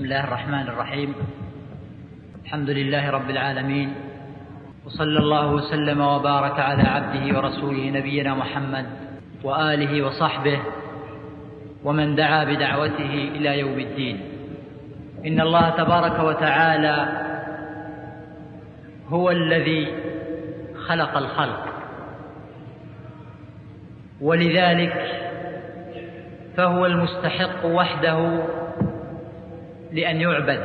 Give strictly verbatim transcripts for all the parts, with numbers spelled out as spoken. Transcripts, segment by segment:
بسم الله الرحمن الرحيم. الحمد لله رب العالمين، وصلى الله وسلم وبارك على عبده ورسوله نبينا محمد وآله وصحبه ومن دعا بدعوته إلى يوم الدين. إن الله تبارك وتعالى هو الذي خلق الخلق، ولذلك فهو المستحق وحده لأن يعبد،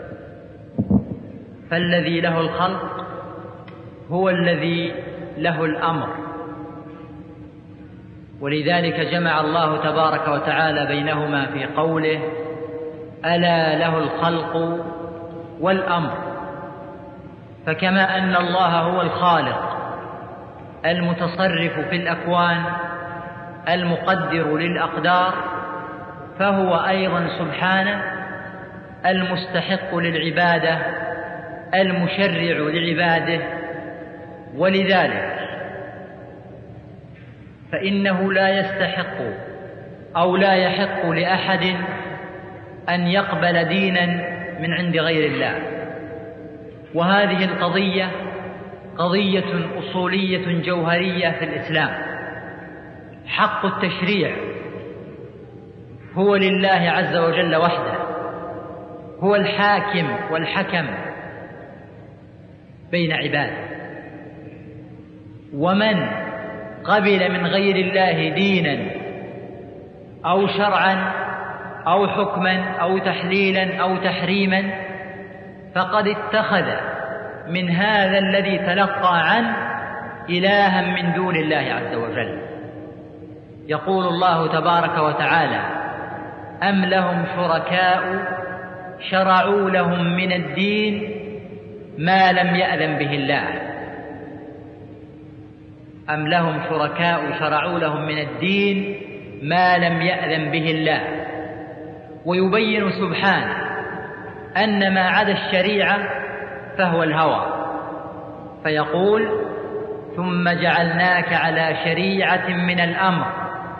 فالذي له الخلق هو الذي له الأمر، ولذلك جمع الله تبارك وتعالى بينهما في قوله: ألا له الخلق والأمر. فكما أن الله هو الخالق المتصرف في الأكوان المقدر للأقدار، فهو أيضا سبحانه المستحق للعبادة المشرع لعباده. ولذلك فإنه لا يستحق أو لا يحق لأحد أن يقبل دينا من عند غير الله. وهذه القضية قضية أصولية جوهرية في الإسلام. حق التشريع هو لله عز وجل وحده، هو الحاكم والحكم بين عباده، ومن قبل من غير الله دينا أو شرعا أو حكما أو تحليلا أو تحريما فقد اتخذ من هذا الذي تلقى عنه إلها من دون الله عز وجل. يقول الله تبارك وتعالى: أم لهم شركاء شرعوا لهم من الدين ما لم يأذن به الله. أم لهم شركاء شرعوا لهم من الدين ما لم يأذن به الله. ويبين سبحانه أن ما عدا الشريعة فهو الهوى، فيقول: ثم جعلناك على شريعة من الأمر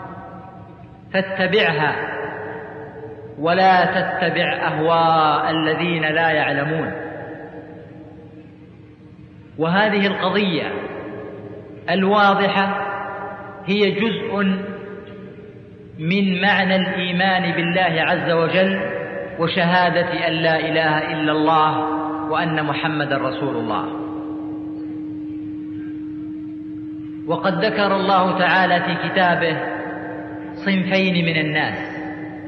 فاتبعها ولا تتبع أهواء الذين لا يعلمون. وهذه القضية الواضحة هي جزء من معنى الإيمان بالله عز وجل وشهادة أن لا إله إلا الله وأن محمدا رسول الله. وقد ذكر الله تعالى في كتابه صنفين من الناس.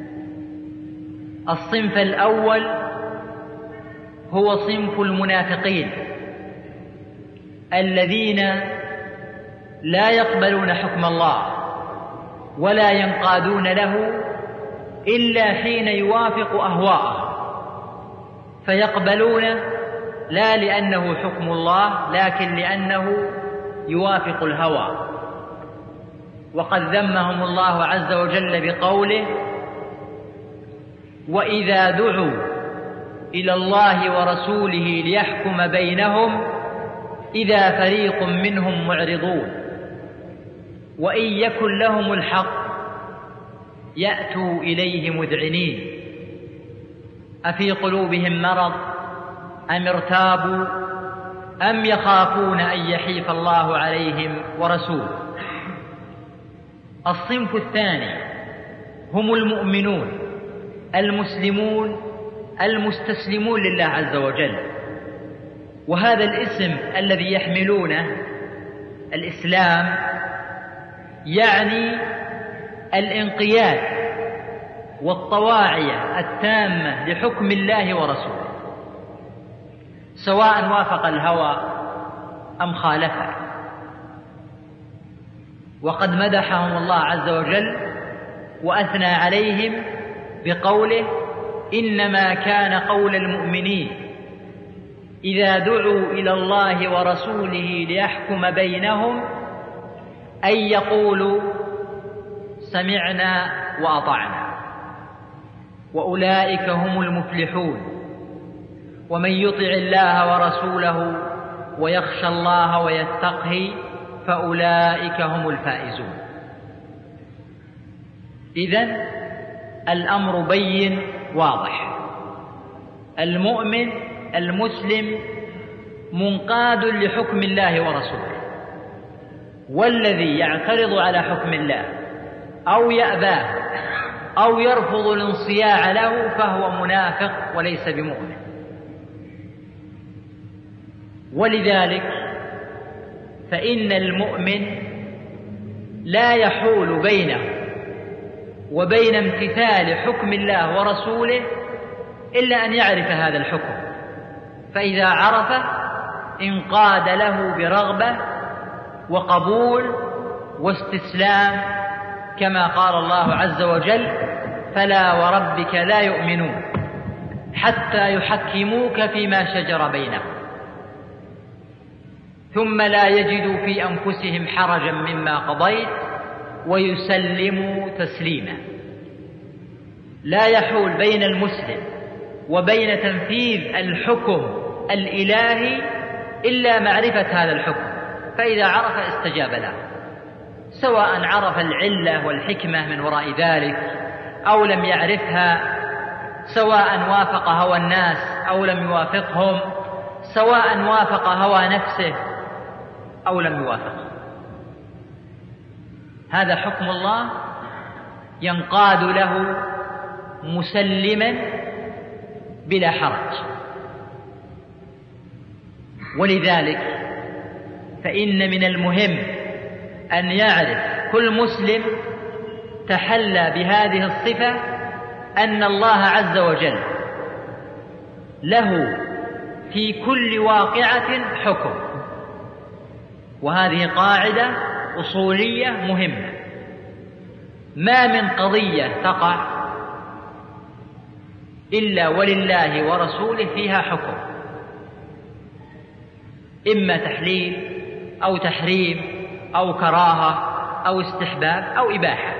الصنف الأول هو صنف المنافقين الذين لا يقبلون حكم الله ولا ينقادون له إلا حين يوافق أهواءهم، فيقبلون لا لأنه حكم الله لكن لأنه يوافق الهوى. وقد ذمهم الله عز وجل بقوله: وإذا دعوا إلى الله ورسوله ليحكم بينهم إذا فريق منهم معرضون وإن يكن لهم الحق يأتوا إليه مذعنين أفي قلوبهم مرض أم ارتابوا أم يخافون أن يحيف الله عليهم ورسوله. الصنف الثاني هم المؤمنون المسلمون المستسلمون لله عز وجل. وهذا الاسم الذي يحملونه الإسلام يعني الانقياد والطواعية التامة لحكم الله ورسوله، سواء وافق الهوى أم خالفه. وقد مدحهم الله عز وجل وأثنى عليهم بقوله: إنما كان قول المؤمنين إذا دعوا إلى الله ورسوله ليحكم بينهم أن يقولوا سمعنا وأطعنا وأولئك هم المفلحون. ومن يطع الله ورسوله ويخشى الله ويتقه فأولئك هم الفائزون. إذن الأمر بين واضح، المؤمن المسلم منقاد لحكم الله ورسوله، والذي يعترض على حكم الله أو يأباه أو يرفض الانصياع له فهو منافق وليس بمؤمن. ولذلك فإن المؤمن لا يحول بينه وبين امتثال حكم الله ورسوله إلا أن يعرف هذا الحكم، فإذا عرفه انقاد له برغبة وقبول واستسلام، كما قال الله عز وجل: فلا وربك لا يؤمنون حتى يحكموك فيما شجر بينهم ثم لا يجدوا في أنفسهم حرجا مما قضيت ويسلموا تسليما. لا يحول بين المسلم وبين تنفيذ الحكم الإلهي إلا معرفة هذا الحكم، فإذا عرف استجاب له، سواء عرف العلة والحكمة من وراء ذلك أو لم يعرفها، سواء وافق هوى الناس أو لم يوافقهم، سواء وافق هوى نفسه أو لم يوافقه. هذا حكم الله ينقاد له مسلما بلا حرج. ولذلك فإن من المهم أن يعرف كل مسلم تحلى بهذه الصفة أن الله عز وجل له في كل واقعة حكم، وهذه قاعدة أصولية مهمة. ما من قضية تقع إلا ولله ورسوله فيها حكم، إما تحليل أو تحريم أو كراهة أو استحباب أو إباحة.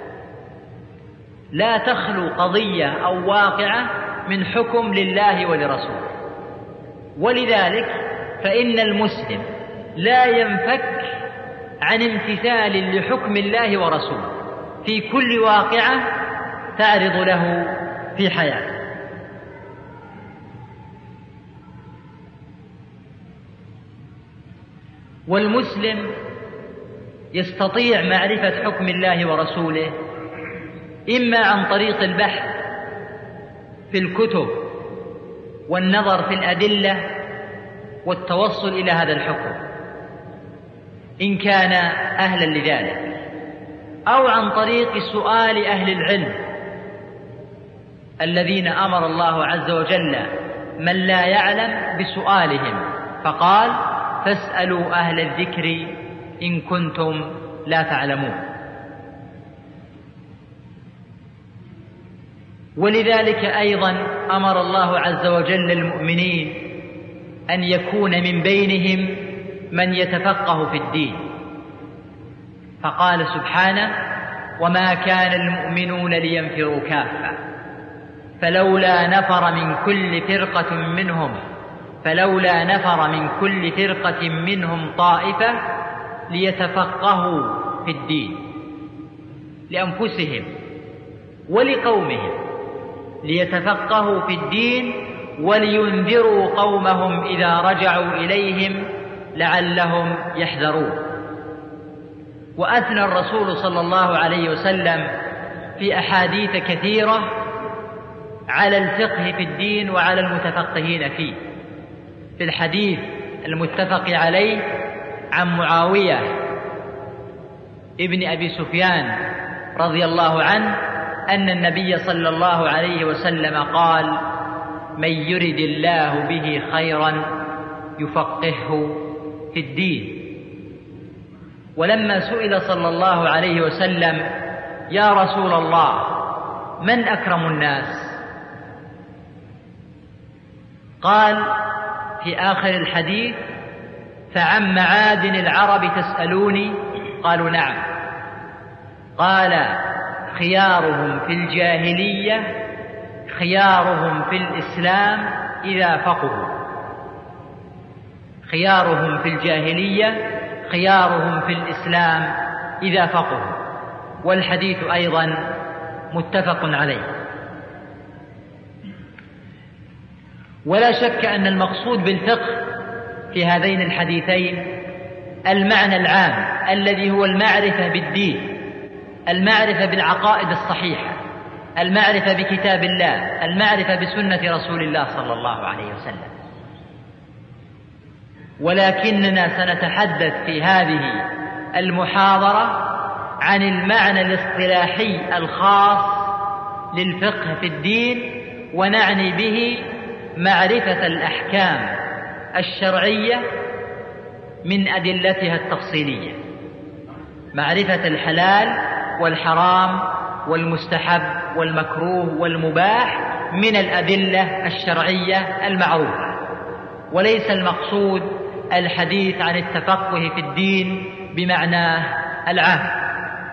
لا تخلو قضية أو واقعة من حكم لله ولرسوله. ولذلك فإن المسلم لا ينفك عن امتثال لحكم الله ورسوله في كل واقعة تعرض له في حياته. والمسلم يستطيع معرفة حكم الله ورسوله إما عن طريق البحث في الكتب والنظر في الأدلة والتوصل إلى هذا الحكم إن كان أهلا لذلك، أو عن طريق سؤال أهل العلم الذين أمر الله عز وجل من لا يعلم بسؤالهم، فقال: فاسألوا أهل الذكر إن كنتم لا تعلمون. ولذلك أيضا أمر الله عز وجل المؤمنين أن يكون من بينهم من يتفقه في الدين، فقال سبحانه: وما كان المؤمنون لينفروا كافة فلولا نفر من كل فرقة منهم فلولا نفر من كل فرقة منهم طائفة ليتفقهوا في الدين لأنفسهم ولقومهم، ليتفقهوا في الدين ولينذروا قومهم إذا رجعوا إليهم لعلهم يحذرون. وأثنى الرسول صلى الله عليه وسلم في أحاديث كثيرة على الفقه في الدين وعلى المتفقهين فيه. في الحديث المتفق عليه عن معاوية ابن أبي سفيان رضي الله عنه أن النبي صلى الله عليه وسلم قال: من يرد الله به خيرا يفقهه في الدين. ولما سئل صلى الله عليه وسلم: يا رسول الله من أكرم الناس؟ قال في آخر الحديث: فعن معادن العرب تسألوني؟ قالوا نعم. قال: خيارهم في الجاهلية خيارهم في الإسلام إذا فقهوا. خيارهم في الجاهلية خيارهم في الإسلام إذا فقهوا. والحديث أيضا متفق عليه. ولا شك أن المقصود بالفقه في هذين الحديثين المعنى العام الذي هو المعرفة بالدين، المعرفة بالعقائد الصحيحة، المعرفة بكتاب الله، المعرفة بسنة رسول الله صلى الله عليه وسلم. ولكننا سنتحدث في هذه المحاضرة عن المعنى الاصطلاحي الخاص للفقه في الدين، ونعني به معرفة الأحكام الشرعية من أدلتها التفصيلية، معرفة الحلال والحرام والمستحب والمكروه والمباح من الأدلة الشرعية المعروفة، وليس المقصود الحديث عن التفقه في الدين بمعناه العام.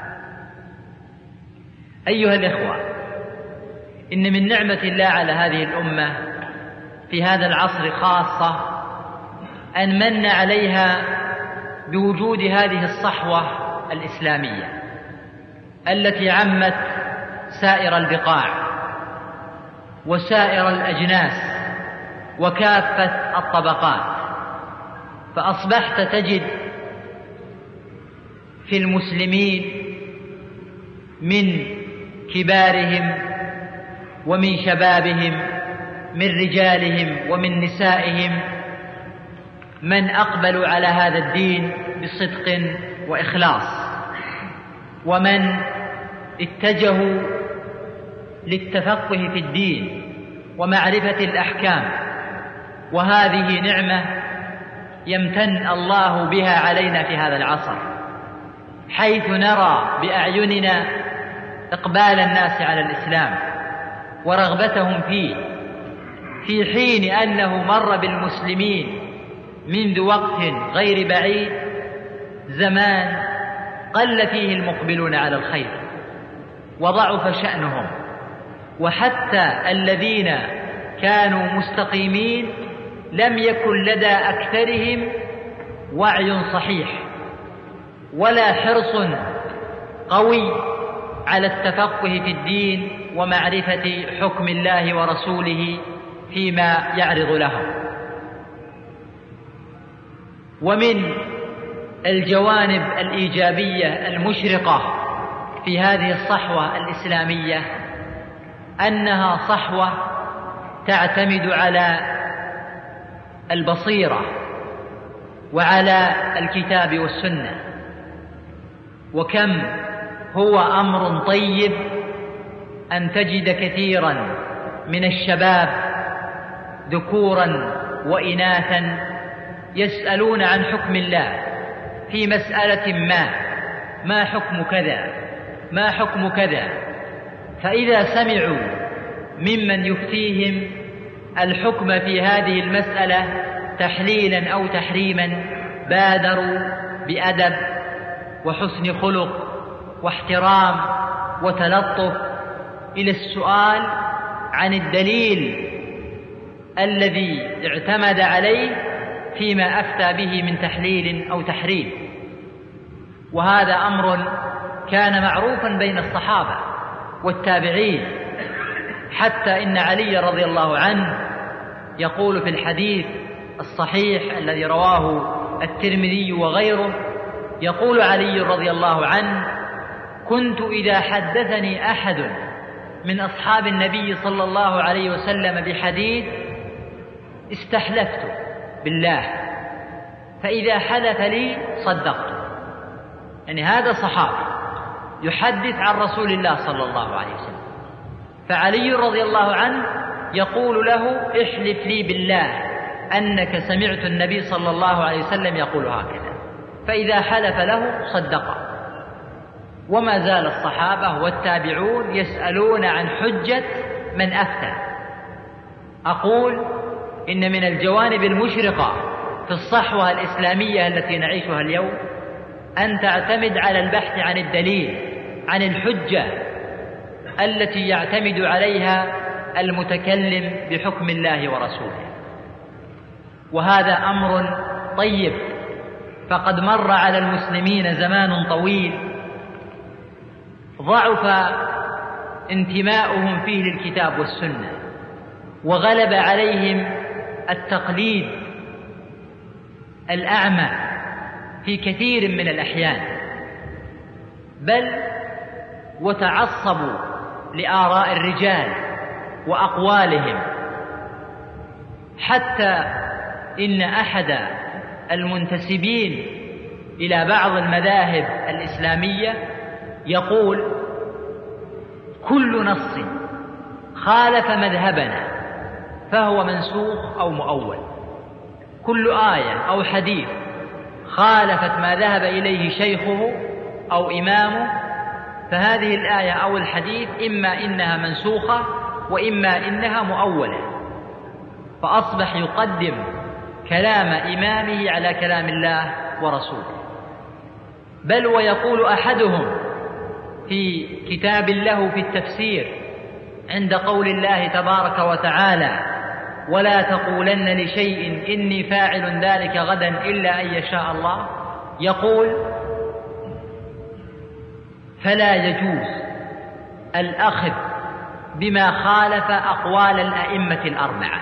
أيها الإخوة، إن من نعمة الله على هذه الأمة في هذا العصر خاصة أن من عليها بوجود هذه الصحوة الإسلامية التي عمت سائر البقاع وسائر الأجناس وكافة الطبقات، فأصبحت تجد في المسلمين من كبارهم ومن شبابهم، من رجالهم ومن نسائهم، من أقبلوا على هذا الدين بصدق وإخلاص، ومن اتجهوا للتفقه في الدين ومعرفة الأحكام. وهذه نعمة يمتن الله بها علينا في هذا العصر، حيث نرى بأعيننا إقبال الناس على الإسلام ورغبتهم فيه، في حين أنه مر بالمسلمين منذ وقت غير بعيد زمان قل فيه المقبلون على الخير وضعف شأنهم، وحتى الذين كانوا مستقيمين لم يكن لدى أكثرهم وعي صحيح ولا حرص قوي على التفقه في الدين ومعرفة حكم الله ورسوله فيما يعرض لهم. ومن الجوانب الإيجابية المشرقة في هذه الصحوة الإسلامية أنها صحوة تعتمد على البصيرة وعلى الكتاب والسنة. وكم هو أمر طيب أن تجد كثيرا من الشباب ذكورا وإناثا يسألون عن حكم الله في مسألة ما، ما حكم كذا، ما حكم كذا، فإذا سمعوا ممن يفتيهم الحكم في هذه المسألة تحليلا أو تحريما بادروا بأدب وحسن خلق واحترام وتلطف إلى السؤال عن الدليل الذي اعتمد عليه فيما أفتى به من تحليل أو تحريم. وهذا أمر كان معروفا بين الصحابة والتابعين، حتى إن علي رضي الله عنه يقول في الحديث الصحيح الذي رواه الترمذي وغيره، يقول علي رضي الله عنه: كنت إذا حدثني أحد من أصحاب النبي صلى الله عليه وسلم بحديث استحلفت بالله، فإذا حلف لي صدقت. يعني هذا صحابي يحدث عن رسول الله صلى الله عليه وسلم، فعلي رضي الله عنه يقول له: احلف لي بالله أنك سمعت النبي صلى الله عليه وسلم يقول هكذا، فإذا حلف له صدق. وما زال الصحابة والتابعون يسألون عن حجة من أفتى. أقول إن من الجوانب المشرقة في الصحوة الإسلامية التي نعيشها اليوم أن تعتمد على البحث عن الدليل، عن الحجة التي يعتمد عليها المتكلم بحكم الله ورسوله. وهذا أمر طيب، فقد مر على المسلمين زمان طويل ضعف انتماؤهم فيه للكتاب والسنة، وغلب عليهم التقليد الأعمى في كثير من الأحيان، بل وتعصبوا لآراء الرجال وأقوالهم، حتى إن أحد المنتسبين إلى بعض المذاهب الإسلامية يقول: كل نص خالف مذهبنا فهو منسوخ أو مؤول. كل آية أو حديث خالفت ما ذهب إليه شيخه أو إمامه فهذه الآية أو الحديث إما إنها منسوخة وإما إنها مؤولة، فأصبح يقدم كلام إمامه على كلام الله ورسوله. بل ويقول أحدهم في كتاب له في التفسير عند قول الله تبارك وتعالى: ولا تقولن لشيء إني فاعل ذلك غدا إلا أن يشاء الله، يقول: فلا يجوز الأخذ بما خالف أقوال الأئمة الأربعة،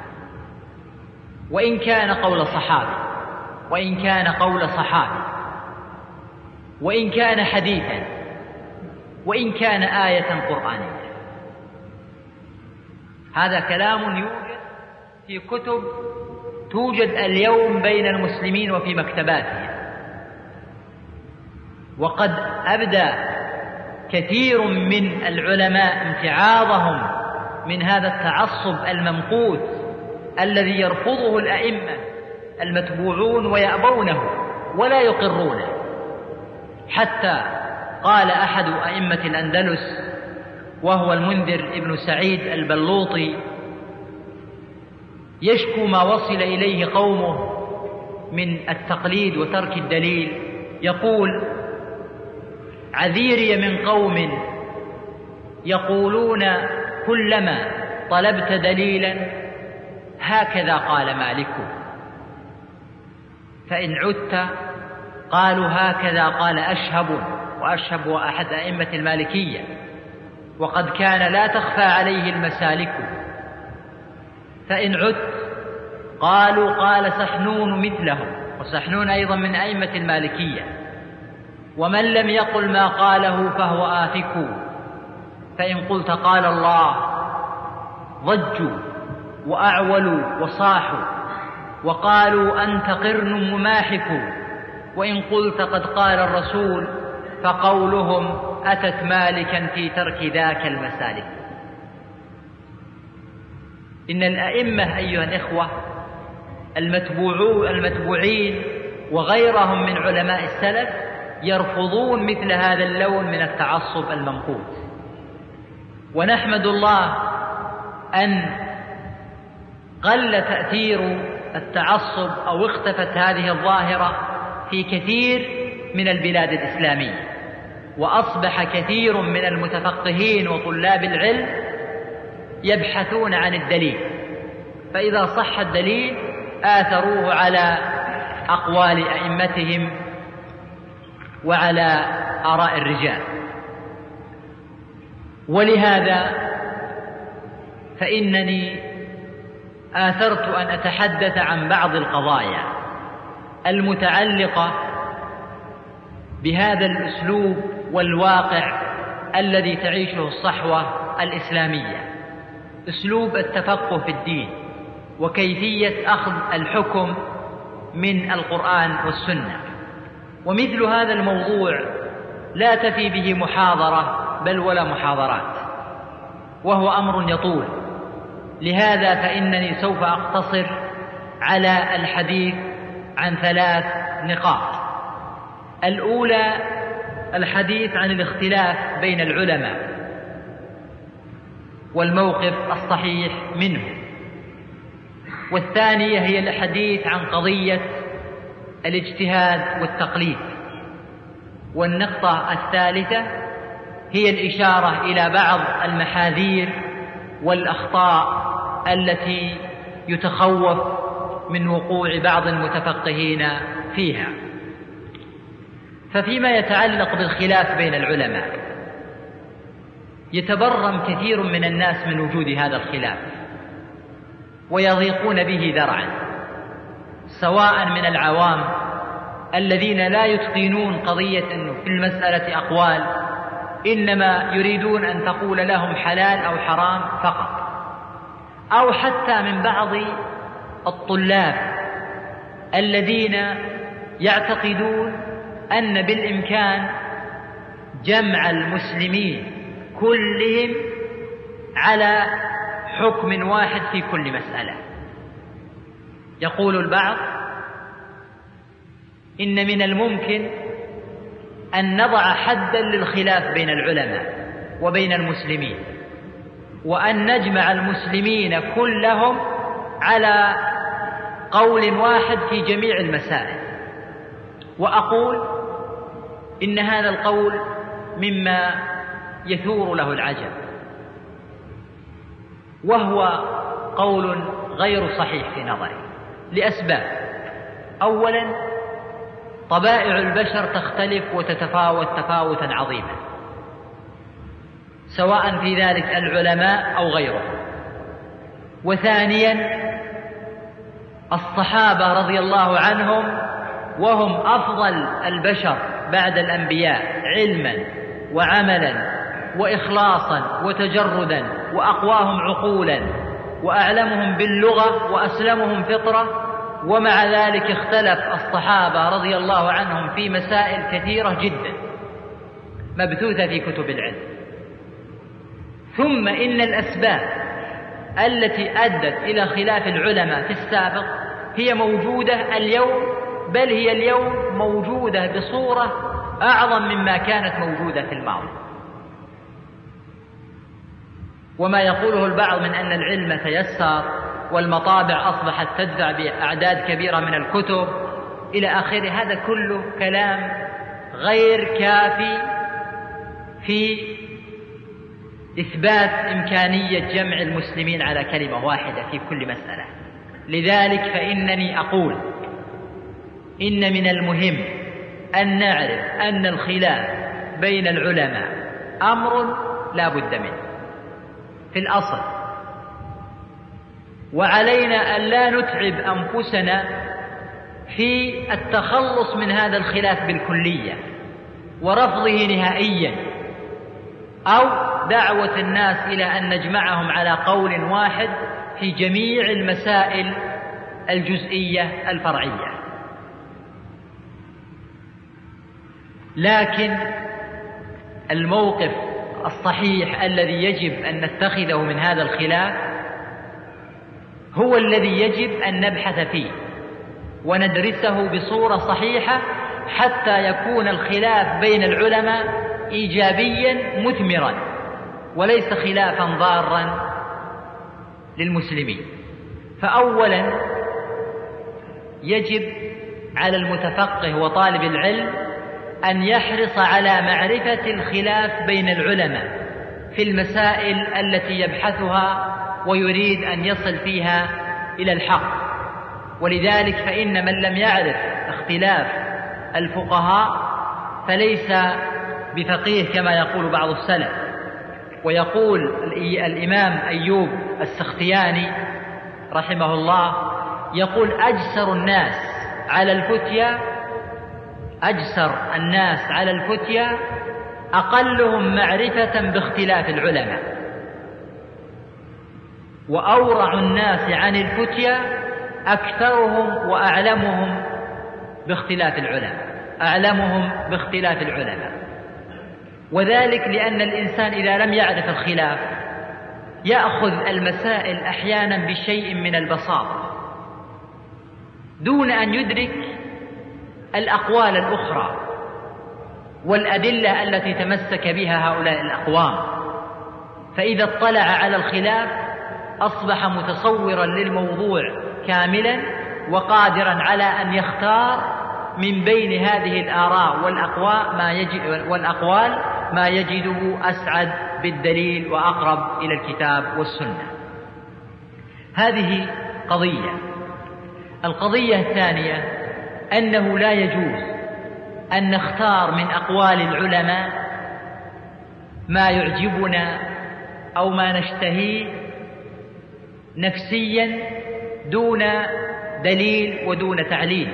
وإن كان قول صحابي، وإن كان قول صحابي، وإن كان حديثا، وإن كان آية قرآنية. هذا كلام يوجد في كتب توجد اليوم بين المسلمين وفي مكتباتهم، وقد أبدى كثير من العلماء امتعاضهم من هذا التعصب الممقوت الذي يرفضه الأئمة المتبوعون ويأبونه ولا يقرونه. حتى قال أحد أئمة الأندلس وهو المنذر ابن سعيد البلوطي يشكو ما وصل إليه قومه من التقليد وترك الدليل، يقول: عذيري من قوم يقولون كلما طلبت دليلا هكذا قال مالك، فإن عدت قالوا هكذا قال أشهب، وأشهب هو أحد أئمة المالكية، وقد كان لا تخفى عليه المسالك. فإن عدت قالوا قال سحنون مثله، وسحنون أيضا من أئمة المالكية، ومن لم يقل ما قاله فهو آفك. فإن قلت قال الله ضجوا وأعولوا وصاحوا وقالوا أنت قرن مماحك، وإن قلت قد قال الرسول فقولهم أتت مالكا في ترك ذاك المسالك. إن الأئمة أيها الإخوة المتبوعين وغيرهم من علماء السلف يرفضون مثل هذا اللون من التعصب الممقوت، ونحمد الله أن قل تأثير التعصب أو اختفت هذه الظاهرة في كثير من البلاد الإسلامية، وأصبح كثير من المتفقهين وطلاب العلم يبحثون عن الدليل، فإذا صح الدليل آثروه على أقوال أئمتهم وعلى آراء الرجال. ولهذا فإنني آثرت أن أتحدث عن بعض القضايا المتعلقة بهذا الأسلوب والواقع الذي تعيشه الصحوة الإسلامية، أسلوب التفقه في الدين وكيفية أخذ الحكم من القرآن والسنة. ومثل هذا الموضوع لا تفي به محاضرة بل ولا محاضرات، وهو أمر يطول. لهذا فإنني سوف أقتصر على الحديث عن ثلاث نقاط. الأولى الحديث عن الاختلاف بين العلماء والموقف الصحيح منه، والثانية هي الحديث عن قضية الاجتهاد والتقليد، والنقطة الثالثة هي الإشارة إلى بعض المحاذير والأخطاء التي يتخوف من وقوع بعض المتفقهين فيها. ففيما يتعلق بالخلاف بين العلماء يتبرم كثير من الناس من وجود هذا الخلاف، ويضيقون به ذرعا، سواء من العوام الذين لا يتقنون قضية أنه في المسألة أقوال، إنما يريدون أن تقول لهم حلال أو حرام فقط، أو حتى من بعض الطلاب الذين يعتقدون أن بالإمكان جمع المسلمين كلهم على حكم واحد في كل مسألة. يقول البعض إن من الممكن أن نضع حدا للخلاف بين العلماء وبين المسلمين، وأن نجمع المسلمين كلهم على قول واحد في جميع المسائل. وأقول إن هذا القول مما يثور له العجب، وهو قول غير صحيح في نظري لأسباب. أولا، طبائع البشر تختلف وتتفاوت تفاوتا عظيما، سواء في ذلك العلماء أو غيرهم. وثانيا، الصحابة رضي الله عنهم وهم أفضل البشر بعد الأنبياء علما وعملا وإخلاصا وتجردا، وأقواهم عقولا وأعلمهم باللغة وأسلمهم فطرة، ومع ذلك اختلف الصحابة رضي الله عنهم في مسائل كثيرة جدا مبثوثة في كتب العلم. ثم إن الأسباب التي أدت إلى خلاف العلماء في السابق هي موجودة اليوم، بل هي اليوم موجودة بصورة أعظم مما كانت موجودة في الماضي. وما يقوله البعض من أن العلم تيسر والمطابع أصبحت تدفع بأعداد كبيرة من الكتب إلى آخره، هذا كله كلام غير كافي في إثبات إمكانية جمع المسلمين على كلمة واحدة في كل مسألة. لذلك فإنني أقول إن من المهم أن نعرف أن الخلاف بين العلماء أمر لا بد منه في الأصل، وعلينا أن لا نتعب أنفسنا في التخلص من هذا الخلاف بالكلية ورفضه نهائيا، أو دعوة الناس إلى أن نجمعهم على قول واحد في جميع المسائل الجزئية الفرعية. لكن الموقف الصحيح الذي يجب أن نتخذه من هذا الخلاف هو الذي يجب أن نبحث فيه وندرسه بصورة صحيحة، حتى يكون الخلاف بين العلماء إيجابيا مثمرا وليس خلافا ضارا للمسلمين. فأولا، يجب على المتفقه وطالب العلم أن يحرص على معرفة الخلاف بين العلماء في المسائل التي يبحثها ويريد أن يصل فيها إلى الحق. ولذلك فإن من لم يعرف اختلاف الفقهاء فليس بفقيه كما يقول بعض السلف. ويقول الإمام أيوب السختياني رحمه الله، يقول: أجسر الناس على الفتيا أجسر الناس على الفتيا أقلهم معرفة باختلاف العلماء، وأورع الناس عن الفتيا أكثرهم وأعلمهم باختلاف العلماء أعلمهم باختلاف العلماء. وذلك لأن الإنسان إذا لم يعرف الخلاف يأخذ المسائل أحيانا بشيء من البساطة دون أن يدرك الأقوال الأخرى والأدلة التي تمسك بها هؤلاء الأقوام. فإذا اطلع على الخلاف أصبح متصورا للموضوع كاملا وقادرا على أن يختار من بين هذه الآراء والأقوال ما يجد والأقوال ما يجده أسعد بالدليل وأقرب إلى الكتاب والسنة. هذه قضية. القضية الثانية أنه لا يجوز أن نختار من أقوال العلماء ما يعجبنا أو ما نشتهيه نفسيا دون دليل ودون تعليل.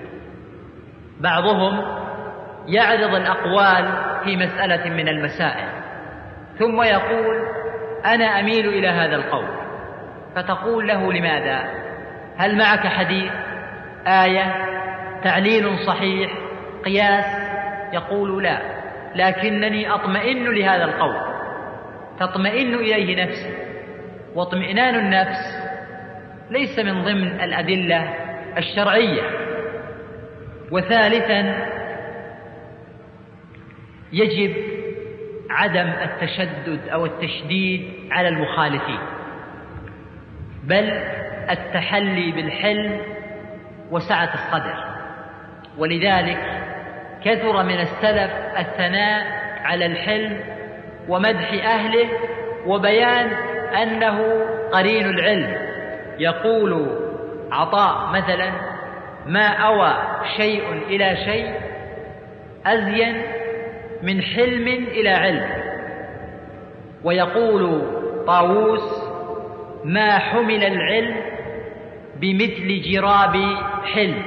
بعضهم يعرض الأقوال في مسألة من المسائل ثم يقول أنا أميل إلى هذا القول، فتقول له لماذا؟ هل معك حديث، آية، تعليل صحيح، قياس؟ يقول لا، لكنني أطمئن لهذا القول. تطمئن إليه نفسي، واطمئنان النفس ليس من ضمن الأدلة الشرعية. وثالثا يجب عدم التشدد أو التشديد على المخالفين، بل التحلي بالحلم وسعة الصدر. ولذلك كثر من السلف الثناء على الحلم ومدح أهله وبيان أنه قرين العلم. يقول عطاء مثلا: ما أوى شيء إلى شيء أزين من حلم إلى علم. ويقول طاووس: ما حمل العلم بمثل جراب حلم.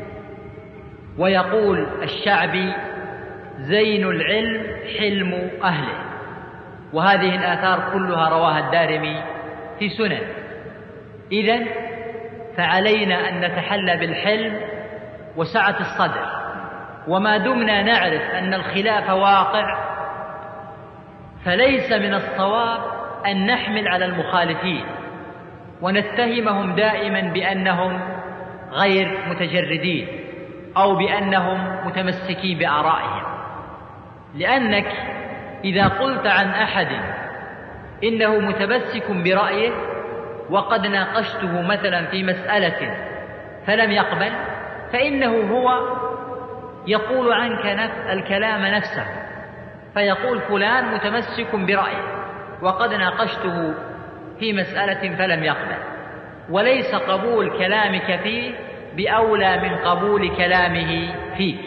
ويقول الشعبي: زين العلم حلم أهله. وهذه الآثار كلها رواها الدارمي في سنن. إذن فعلينا أن نتحلى بالحلم وسعة الصدر، وما دمنا نعرف أن الخلاف واقع فليس من الصواب أن نحمل على المخالفين ونتهمهم دائما بأنهم غير متجردين أو بأنهم متمسكين بآرائهم. لأنك إذا قلت عن أحد إنه متمسك برأيه وقد ناقشته مثلا في مسألة فلم يقبل، فإنه هو يقول عنك نفس الكلام نفسه، فيقول فلان متمسك برأيه وقد ناقشته في مسألة فلم يقبل، وليس قبول كلامك فيه بأولى من قبول كلامه فيك.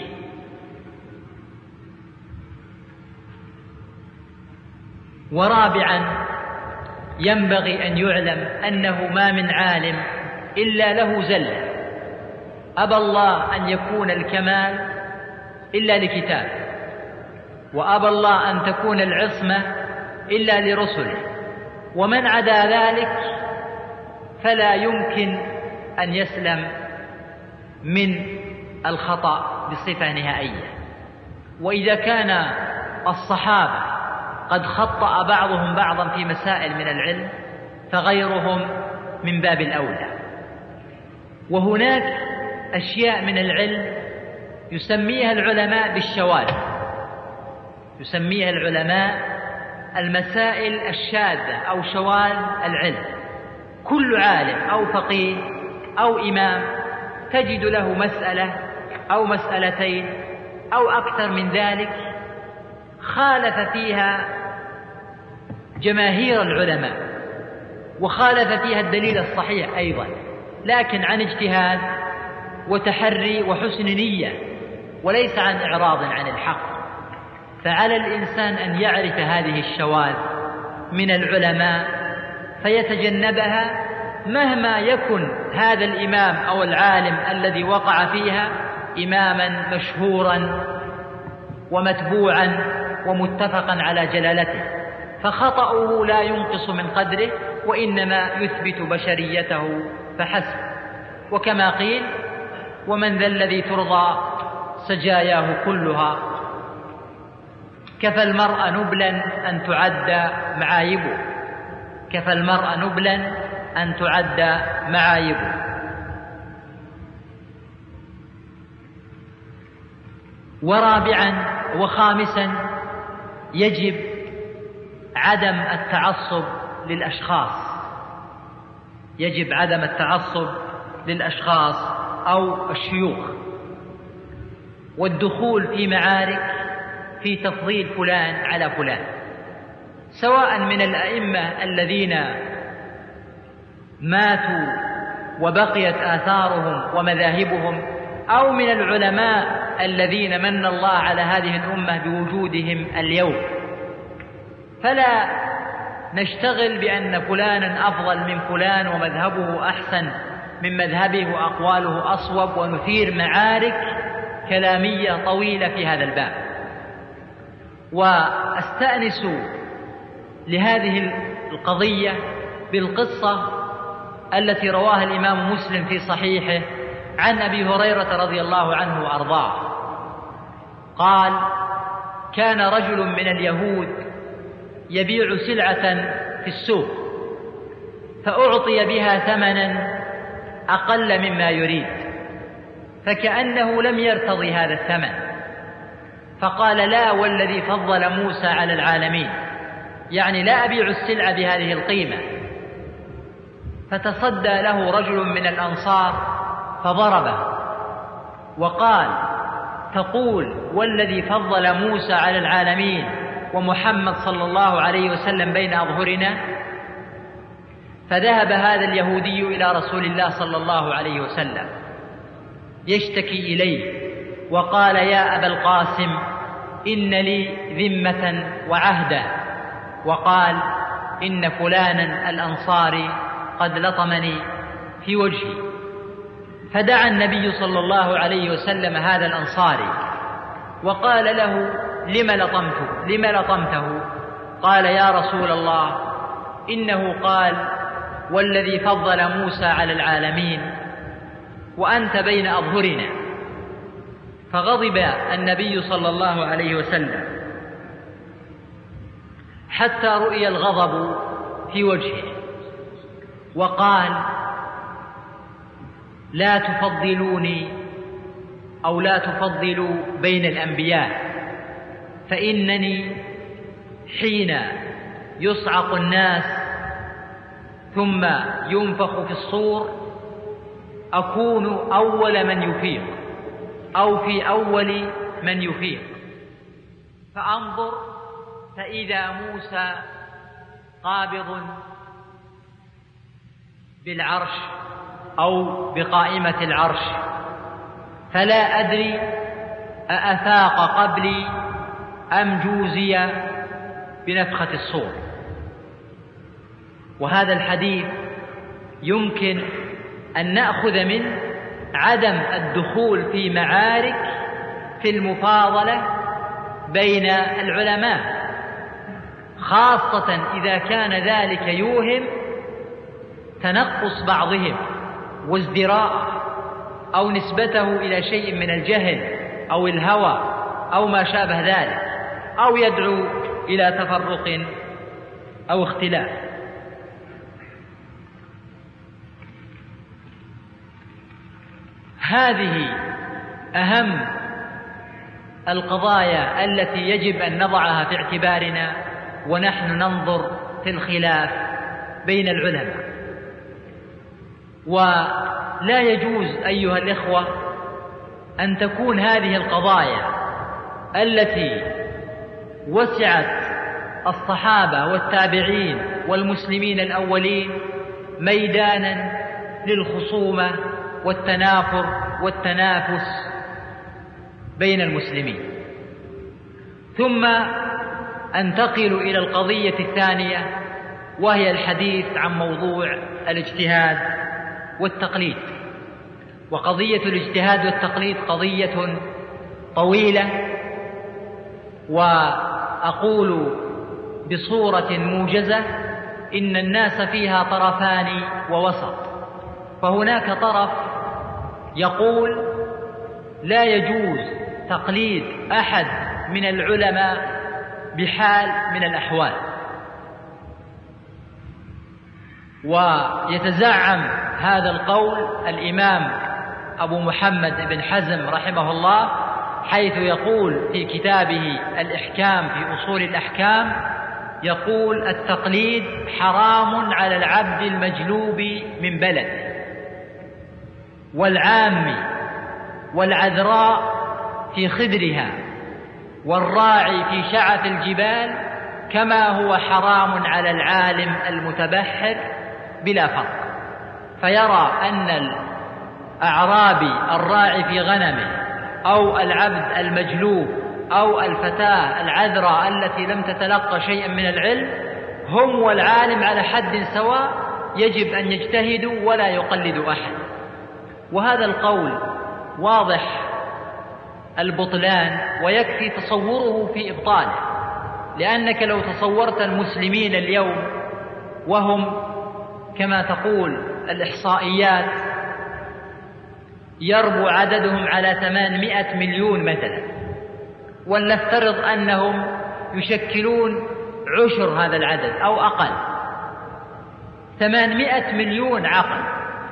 ورابعا ينبغي أن يعلم أنه ما من عالم إلا له زلة. أبى الله أن يكون الكمال إلا لكتاب، وأبى الله أن تكون العصمة إلا لرسله، ومن عدا ذلك فلا يمكن أن يسلم من الخطأ بصفة نهائية. وإذا كان الصحابة قد خطأ بعضهم بعضا في مسائل من العلم فغيرهم من باب الأولى. وهناك أشياء من العلم يسميها العلماء بالشواذ، يسميها العلماء المسائل الشاذة أو شواذ العلم. كل عالم أو فقيه أو إمام تجد له مسألة أو مسألتين أو أكثر من ذلك خالف فيها جماهير العلماء وخالف فيها الدليل الصحيح أيضا، لكن عن اجتهاد وتحري وحسن نية وليس عن إعراض عن الحق. فعلى الإنسان أن يعرف هذه الشواذ من العلماء فيتجنبها مهما يكن هذا الإمام أو العالم الذي وقع فيها إماما مشهورا ومتبوعا ومتفقا على جلالته، فخطأه لا ينقص من قدره وإنما يثبت بشريته فحسب. وكما قيل: ومن ذا الذي ترضى سجاياه كلها، كفى المرء نبلا أن تعد معايبه، كفى المرء نبلا أن تعد معايبه. ورابعا وخامسا يجب عدم التعصب للأشخاص، يجب عدم التعصب للأشخاص أو الشيوخ، والدخول في معارك في تفضيل فلان على فلان، سواء من الأئمة الذين ماتوا وبقيت آثارهم ومذاهبهم أو من العلماء الذين من الله على هذه الأمة بوجودهم اليوم. فلا نشتغل بأن فلانا أفضل من فلان ومذهبه أحسن من مذهبه وأقواله أصوب، ونثير معارك كلامية طويلة في هذا الباب. وأستأنس لهذه القضية بالقصة التي رواها الإمام مسلم في صحيحه عن أبي هريرة رضي الله عنه وأرضاه قال: كان رجل من اليهود يبيع سلعة في السوق فأعطي بها ثمنا أقل مما يريد، فكأنه لم يرتضي هذا الثمن، فقال: لا والذي فضل موسى على العالمين، يعني لا أبيع السلعة بهذه القيمة. فتصدى له رجل من الأنصار فضربه وقال: تقول والذي فضل موسى على العالمين ومحمد صلى الله عليه وسلم بين أظهرنا؟ فذهب هذا اليهودي إلى رسول الله صلى الله عليه وسلم يشتكي إليه وقال: يا أبا القاسم، إن لي ذمة وعهدا، وقال: إن فلانا الأنصاري قد لطمني في وجهي. فدعا النبي صلى الله عليه وسلم هذا الأنصاري وقال له: لم لطمته لم لطمته؟ قال: يا رسول الله، إنه قال: والذي فضل موسى على العالمين وأنت بين أظهرنا. فغضب النبي صلى الله عليه وسلم حتى رؤي الغضب في وجهه، وقال: لا تفضلوني أو لا تفضلوا بين الأنبياء، فإنني حين يصعق الناس ثم ينفخ في الصور أكون أول من يفيق أو في أول من يفيق، فأنظر فإذا موسى قابض بالعرش أو بقائمة العرش، فلا أدري أأفاق قبلي أم جوزي بنفخة الصور. وهذا الحديث يمكن أن نأخذ منه عدم الدخول في معارك في المفاضلة بين العلماء، خاصة إذا كان ذلك يوهم تنقص بعضهم وازدراء أو نسبته إلى شيء من الجهل أو الهوى أو ما شابه ذلك، أو يدعو إلى تفرق أو اختلاف. هذه أهم القضايا التي يجب أن نضعها في اعتبارنا ونحن ننظر في الخلاف بين العلماء. ولا يجوز أيها الإخوة أن تكون هذه القضايا التي وسعت الصحابة والتابعين والمسلمين الأولين ميدانا للخصومة والتنافر والتنافس بين المسلمين. ثم أنتقل إلى القضية الثانية، وهي الحديث عن موضوع الاجتهاد والتقليد. وقضية الاجتهاد والتقليد قضية طويلة، وأقول بصورة موجزة إن الناس فيها طرفان ووسط. فهناك طرف يقول لا يجوز تقليد أحد من العلماء بحال من الأحوال، ويتزعم هذا القول الإمام أبو محمد بن حزم رحمه الله، حيث يقول في كتابه الإحكام في أصول الأحكام، يقول: التقليد حرام على العبد المجلوب من بلد والعام والعذراء في خدرها والراعي في شعف الجبال، كما هو حرام على العالم المتبحر بلا فرق. فيرى أن الأعرابي الراعي في غنمه أو العبد المجلوب أو الفتاة العذراء التي لم تتلقى شيئا من العلم هم والعالم على حد سواء، يجب أن يجتهدوا ولا يقلدوا أحد. وهذا القول واضح البطلان ويكفي تصوره في إبطاله، لأنك لو تصورت المسلمين اليوم وهم كما تقول الإحصائيات يربو عددهم على ثمانمائة مليون مثلا، ولنفترض أنهم يشكلون عشر هذا العدد أو أقل، ثمانمائة مليون عقل،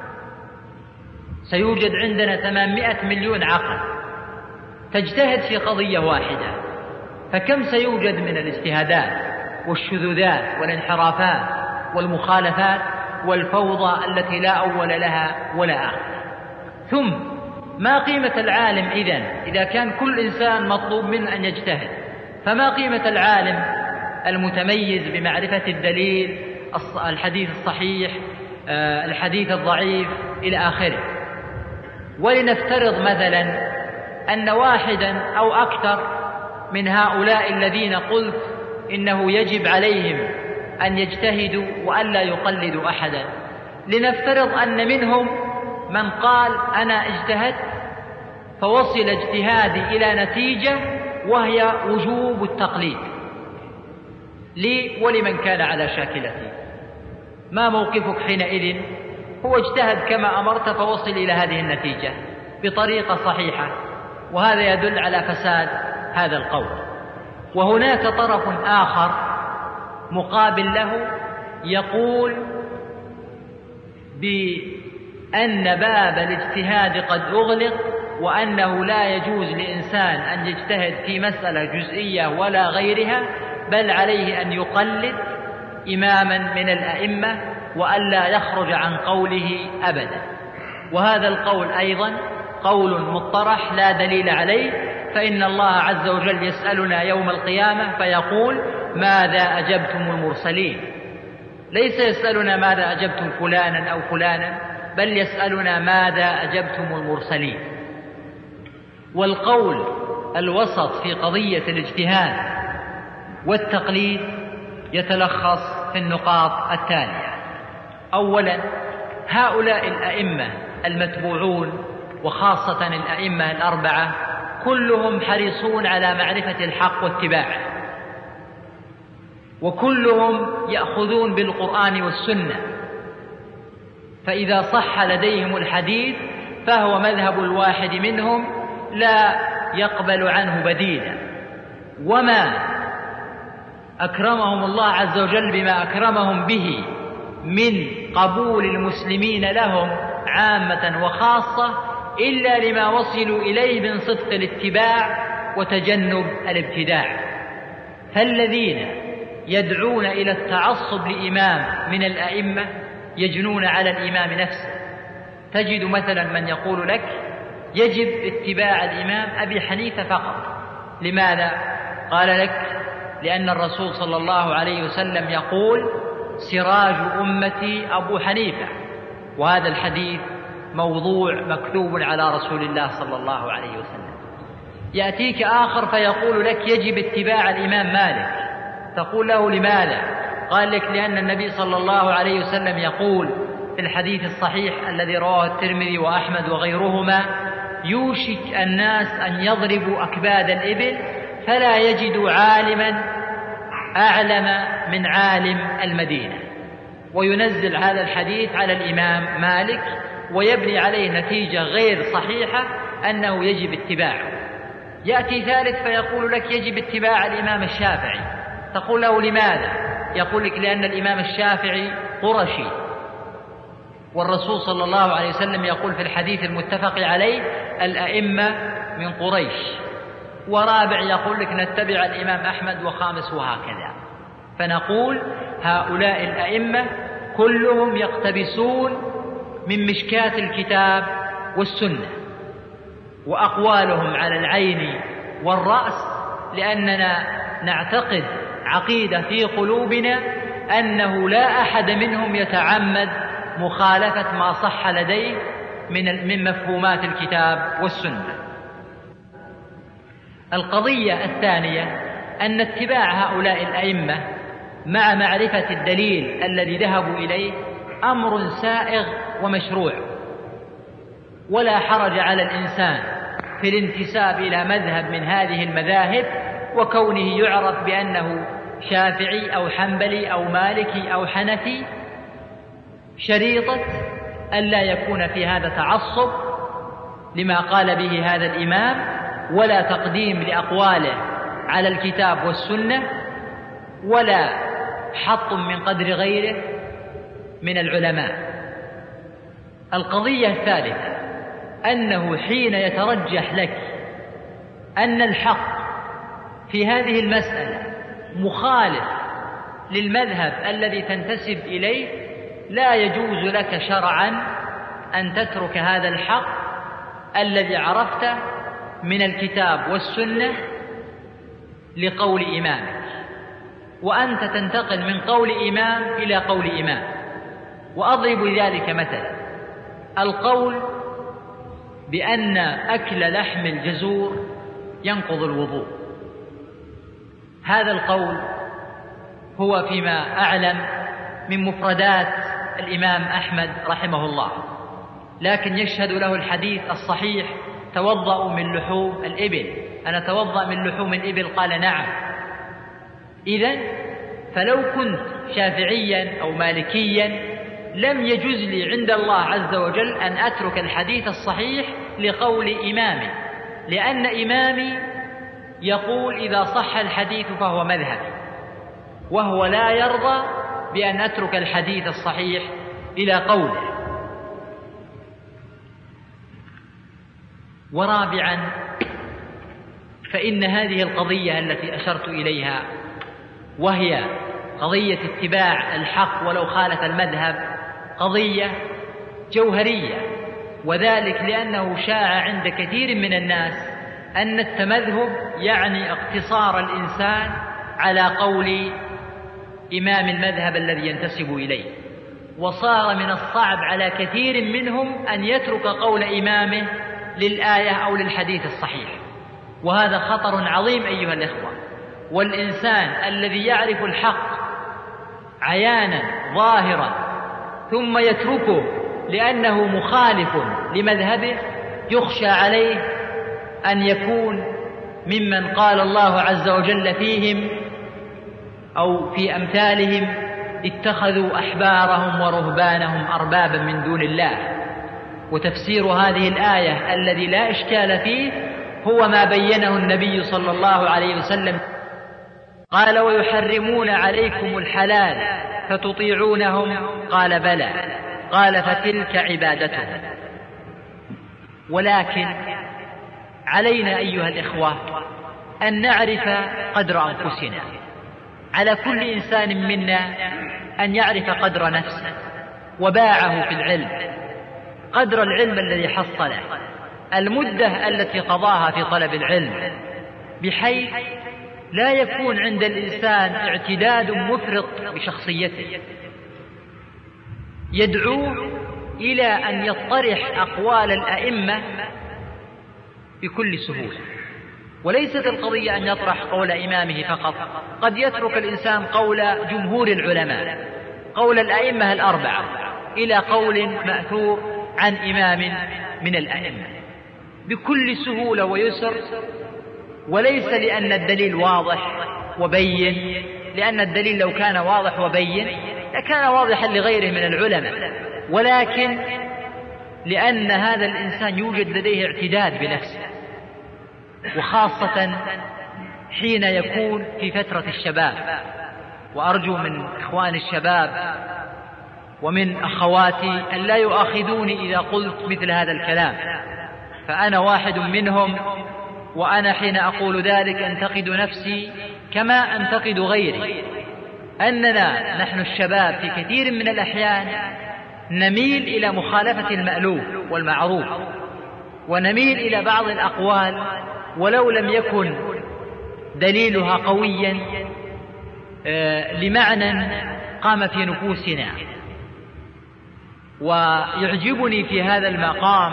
سيوجد عندنا ثمانمائة مليون عقل تجتهد في قضية واحدة، فكم سيوجد من الاجتهادات والشذوذات والانحرافات والمخالفات والفوضى التي لا أول لها ولا آخر. ثم ما قيمة العالم إذن إذا كان كل إنسان مطلوب منه أن يجتهد؟ فما قيمة العالم المتميز بمعرفة الدليل، الحديث الصحيح، الحديث الضعيف إلى آخره؟ ولنفترض مثلا أن واحدا أو أكثر من هؤلاء الذين قلت إنه يجب عليهم أن يجتهدوا وألا يقلدوا أحدا، لنفترض أن منهم من قال أنا اجتهدت فوصل اجتهادي إلى نتيجة وهي وجوب التقليد لي ولمن كان على شاكلتي. ما موقفك حينئذ؟ هو اجتهد كما أمرت فوصل إلى هذه النتيجة بطريقة صحيحة، وهذا يدل على فساد هذا القول. وهناك طرف آخر مقابل له يقول بأن باب الاجتهاد قد أغلق، وأنه لا يجوز لإنسان أن يجتهد في مسألة جزئية ولا غيرها، بل عليه أن يقلد إماما من الأئمة وألا يخرج عن قوله أبدا. وهذا القول أيضا قول مطرح لا دليل عليه، فإن الله عز وجل يسألنا يوم القيامة فيقول ماذا أجبتم المرسلين؟ ليس يسألنا ماذا أجبتم فلانا أو فلانا، بل يسألنا ماذا أجبتم المرسلين. والقول الوسط في قضية الاجتهاد والتقليد يتلخص في النقاط التالية. أولا، هؤلاء الأئمة المتبوعون وخاصة الأئمة الأربعة كلهم حريصون على معرفة الحق واتباعه، وكلهم يأخذون بالقرآن والسنة، فإذا صح لديهم الحديث فهو مذهب الواحد منهم لا يقبل عنه بديلا. وما أكرمهم الله عز وجل بما أكرمهم به من قبول المسلمين لهم عامة وخاصة إلا لما وصلوا إليه من صدق الاتباع وتجنب الابتداع. فالذين يدعون إلى التعصب لإمام من الأئمة يجنون على الإمام نفسه. تجد مثلا من يقول لك يجب اتباع الإمام أبي حنيفة فقط. لماذا؟ قال لك لأن الرسول صلى الله عليه وسلم يقول سراج أمتي أبو حنيفة، وهذا الحديث موضوع مكتوب على رسول الله صلى الله عليه وسلم. يأتيك آخر فيقول لك يجب اتباع الإمام مالك، تقول له لماذا؟ قال لك لأن النبي صلى الله عليه وسلم يقول في الحديث الصحيح الذي رواه الترمذي وأحمد وغيرهما يوشك الناس أن يضربوا أكباد الإبل فلا يجدوا عالما أعلم من عالم المدينة، وينزل هذا الحديث على الإمام مالك ويبني عليه نتيجة غير صحيحة أنه يجب اتباعه. يأتي ثالث فيقول لك يجب اتباع الإمام الشافعي، تقول له لماذا؟ يقول لك لأن الإمام الشافعي قرشي، والرسول صلى الله عليه وسلم يقول في الحديث المتفق عليه الأئمة من قريش. ورابع يقول لك نتبع الإمام أحمد، وخامس وهكذا. فنقول هؤلاء الأئمة كلهم يقتبسون من مشكاة الكتاب والسنة، وأقوالهم على العين والرأس، لأننا نعتقد عقيدة في قلوبنا أنه لا أحد منهم يتعمد مخالفة ما صح لديه من من مفهومات الكتاب والسنة. القضية الثانية أن اتباع هؤلاء الأئمة مع معرفة الدليل الذي ذهبوا إليه أمر سائغ ومشروع، ولا حرج على الإنسان في الانتساب إلى مذهب من هذه المذاهب وكونه يعرف بأنه شافعي أو حنبلي أو مالكي أو حنفي، شريطة ألا يكون في هذا تعصب لما قال به هذا الإمام، ولا تقديم لأقواله على الكتاب والسنة، ولا حط من قدر غيره من العلماء. القضية الثالثة أنه حين يترجح لك أن الحق في هذه المسألة مخالف للمذهب الذي تنتسب إليه، لا يجوز لك شرعا أن تترك هذا الحق الذي عرفته من الكتاب والسنة لقول إمامك، وأنت تنتقل من قول إمام إلى قول إمام. وأضرب ذلك مثلا: القول بأن أكل لحم الجزور ينقض الوضوء، هذا القول هو فيما أعلم من مفردات الإمام أحمد رحمه الله، لكن يشهد له الحديث الصحيح: توضأوا من لحوم الإبل. أنا توضأ من لحوم الإبل؟ قال نعم. إذن فلو كنت شافعيا أو مالكيا لم يجوز لي عند الله عز وجل أن أترك الحديث الصحيح لقول إمامي، لأن إمامي يقول إذا صح الحديث فهو مذهبي، وهو لا يرضى بأن أترك الحديث الصحيح إلى قوله. ورابعا، فإن هذه القضية التي أشرت إليها، وهي قضية اتباع الحق ولو خالف المذهب، قضية جوهرية، وذلك لأنه شاع عند كثير من الناس أن التمذهب يعني اقتصار الإنسان على قول إمام المذهب الذي ينتسب إليه، وصار من الصعب على كثير منهم أن يترك قول إمامه للآية أو للحديث الصحيح، وهذا خطر عظيم أيها الإخوة. والإنسان الذي يعرف الحق عيانا ظاهرا ثم يتركه لأنه مخالف لمذهبه، يخشى عليه أن يكون ممن قال الله عز وجل فيهم أو في أمثالهم: اتخذوا أحبارهم ورهبانهم أربابا من دون الله. وتفسير هذه الآية الذي لا إشكال فيه هو ما بينه النبي صلى الله عليه وسلم، قال: ويحرمون عليكم الحلال فتطيعونهم؟ قال: بلى. قال: فتلك عبادتهم. ولكن علينا أيها الإخوة أن نعرف قدر أنفسنا، على كل إنسان منا أن يعرف قدر نفسه وباعه في العلم، قدر العلم الذي حصله، المدة التي قضاها في طلب العلم، بحيث لا يكون عند الإنسان اعتداد مفرط بشخصيته يدعوه إلى أن يطرح أقوال الأئمة بكل سهولة. وليست القضية أن يطرح قول إمامه فقط، قد يترك الإنسان قول جمهور العلماء، قول الأئمة الأربعة، إلى قول مأثور عن إمام من الأئمة بكل سهولة ويسر، وليس لأن الدليل واضح وبين، لأن الدليل لو كان واضح وبين لكان واضحا لغيره من العلماء، ولكن لأن هذا الإنسان يوجد لديه اعتداد بنفسه، وخاصة حين يكون في فترة الشباب. وأرجو من إخوان الشباب ومن أخواتي أن لا يؤاخذوني إذا قلت مثل هذا الكلام، فأنا واحد منهم، وأنا حين أقول ذلك أنتقد نفسي كما أنتقد غيري، أننا نحن الشباب في كثير من الأحيان نميل إلى مخالفة المألوف والمعروف، ونميل إلى بعض الأقوال ولو لم يكن دليلها قويا لمعنى قام في نفوسنا. ويعجبني في هذا المقام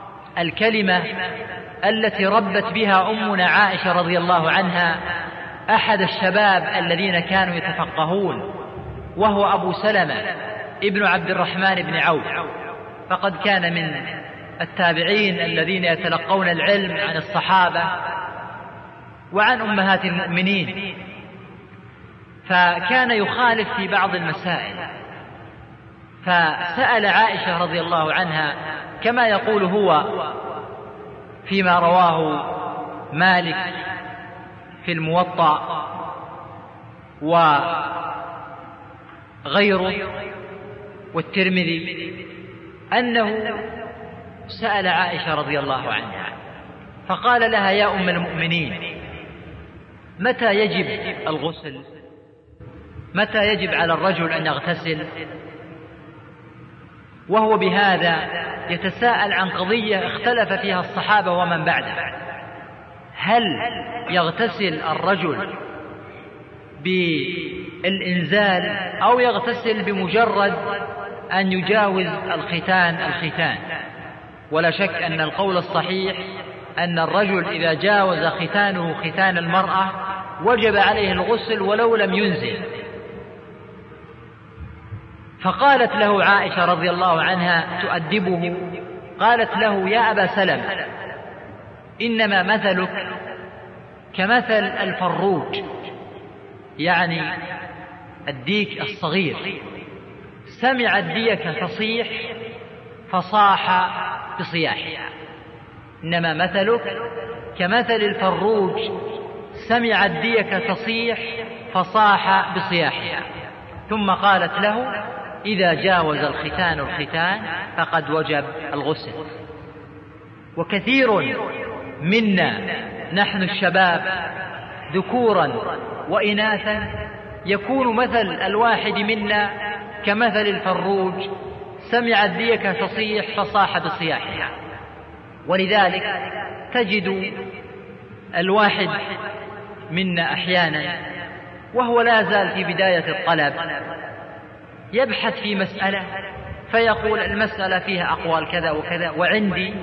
الكلمة التي ربت بها أمنا عائشة رضي الله عنها، أحد الشباب الذين كانوا يتفقهون، وهو أبو سلمة ابن عبد الرحمن بن عوف، فقد كان من التابعين الذين يتلقون العلم عن الصحابة وعن أمهات المؤمنين، فكان يخالف في بعض المسائل، فسأل عائشة رضي الله عنها كما يقول هو فيما رواه مالك في الموطأ وغيره والترمذي، أنه سأل عائشة رضي الله عنها فقال لها: يا أم المؤمنين، متى يجب الغسل؟ متى يجب على الرجل أن يغتسل؟ وهو بهذا يتساءل عن قضية اختلف فيها الصحابة ومن بعده: هل يغتسل الرجل بالإنزال أو يغتسل بمجرد أن يجاوز الختان الختان؟ ولا شك أن القول الصحيح أن الرجل إذا جاوز ختانه ختان المرأة وجب عليه الغسل ولو لم ينزل. فقالت له عائشة رضي الله عنها تؤدبه، قالت له: يا أبا سلمة، إنما مثلك كمثل الفروج، يعني الديك الصغير، سمع الديك تصيح فصاح بصياحها. إنما مثلك كمثل الفروج، سمع الديك تصيح فصاح بصياحها. ثم قالت له: إذا جاوز الختان الختان فقد وجب الغسل. وكثير منا نحن الشباب ذكورا وإناثا يكون مثل الواحد منا كمثل الفروج، سمع الديك تصيح فصاح بصياحها. ولذلك تجد الواحد منا أحيانا وهو لا زال في بداية الطلب يبحث في مسألة فيقول: المسألة فيها أقوال كذا وكذا، وعندي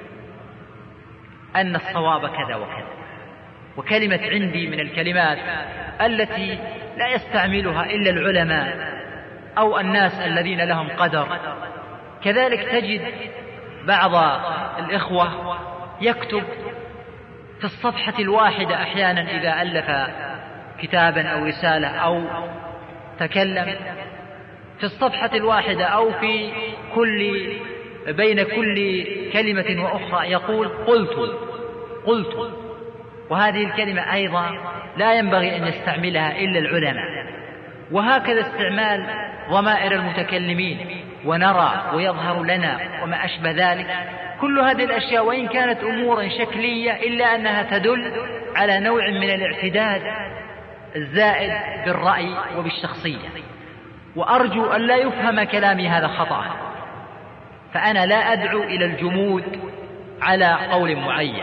أن الصواب كذا وكذا. وكلمة عندي من الكلمات التي لا يستعملها إلا العلماء أو الناس الذين لهم قدر. كذلك تجد بعض الإخوة يكتب في الصفحة الواحدة أحيانا إذا ألف كتابا أو رسالة أو تكلم، في الصفحة الواحدة أو في كل بين كل كلمة وأخرى يقول: قلت قلت. وهذه الكلمة أيضا لا ينبغي أن يستعملها إلا العلماء. وهكذا استعمال ضمائر المتكلمين، ونرى ويظهر لنا وما أشبه ذلك. كل هذه الأشياء وإن كانت أمورا شكلية إلا أنها تدل على نوع من الاعتداد الزائد بالرأي وبالشخصية. وأرجو أن لا يفهم كلامي هذا خطأ، فأنا لا أدعو إلى الجمود على قول معين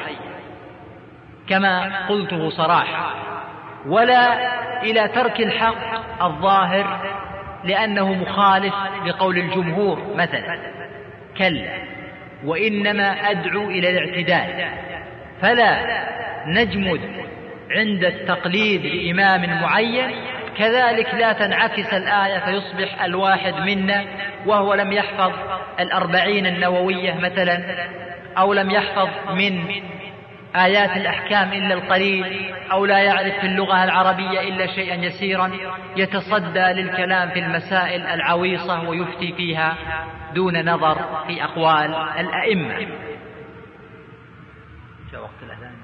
كما قلته صراحة، ولا إلى ترك الحق الظاهر لأنه مخالف لقول الجمهور مثلا، كلا، وإنما أدعو إلى الاعتدال. فلا نجمد عند التقليد لإمام معين، كذلك لا تنعكس الآية فيصبح الواحد منا وهو لم يحفظ الأربعين النووية مثلا، أو لم يحفظ من آيات الأحكام إلا القليل، أو لا يعرف في اللغة العربية إلا شيئا يسيرا، يتصدى للكلام في المسائل العويصة ويفتي فيها دون نظر في أقوال الأئمة. جاء وقت الأذان.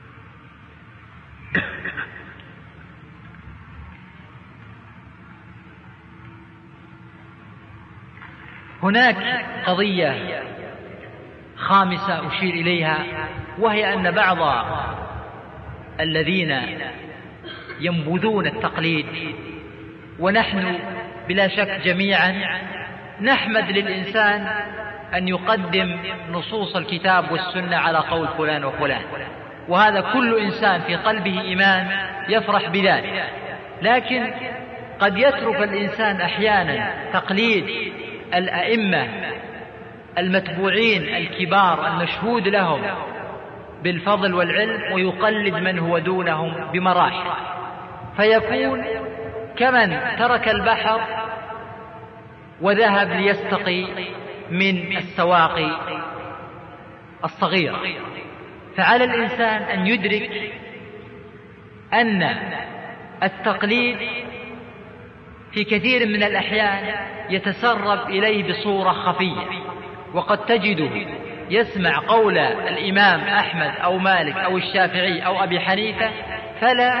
هناك قضية خامسة أشير إليها، وهي أن بعض الذين ينبذون التقليد، ونحن بلا شك جميعا نحمد للإنسان أن يقدم نصوص الكتاب والسنة على قول فلان وفلان، وهذا كل إنسان في قلبه إيمان يفرح بذلك. لكن قد يترك الإنسان أحيانا تقليد الأئمة المتبوعين الكبار المشهود لهم بالفضل والعلم، ويقلد من هو دونهم بمراحل. فيكون كمن ترك البحر وذهب ليستقي من السواقي الصغيرة. فعلى الإنسان أن يدرك أن التقليد في كثير من الأحيان يتسرب إليه بصورة خفية، وقد تجده يسمع قول الإمام أحمد أو مالك أو الشافعي أو أبي حنيفة فلا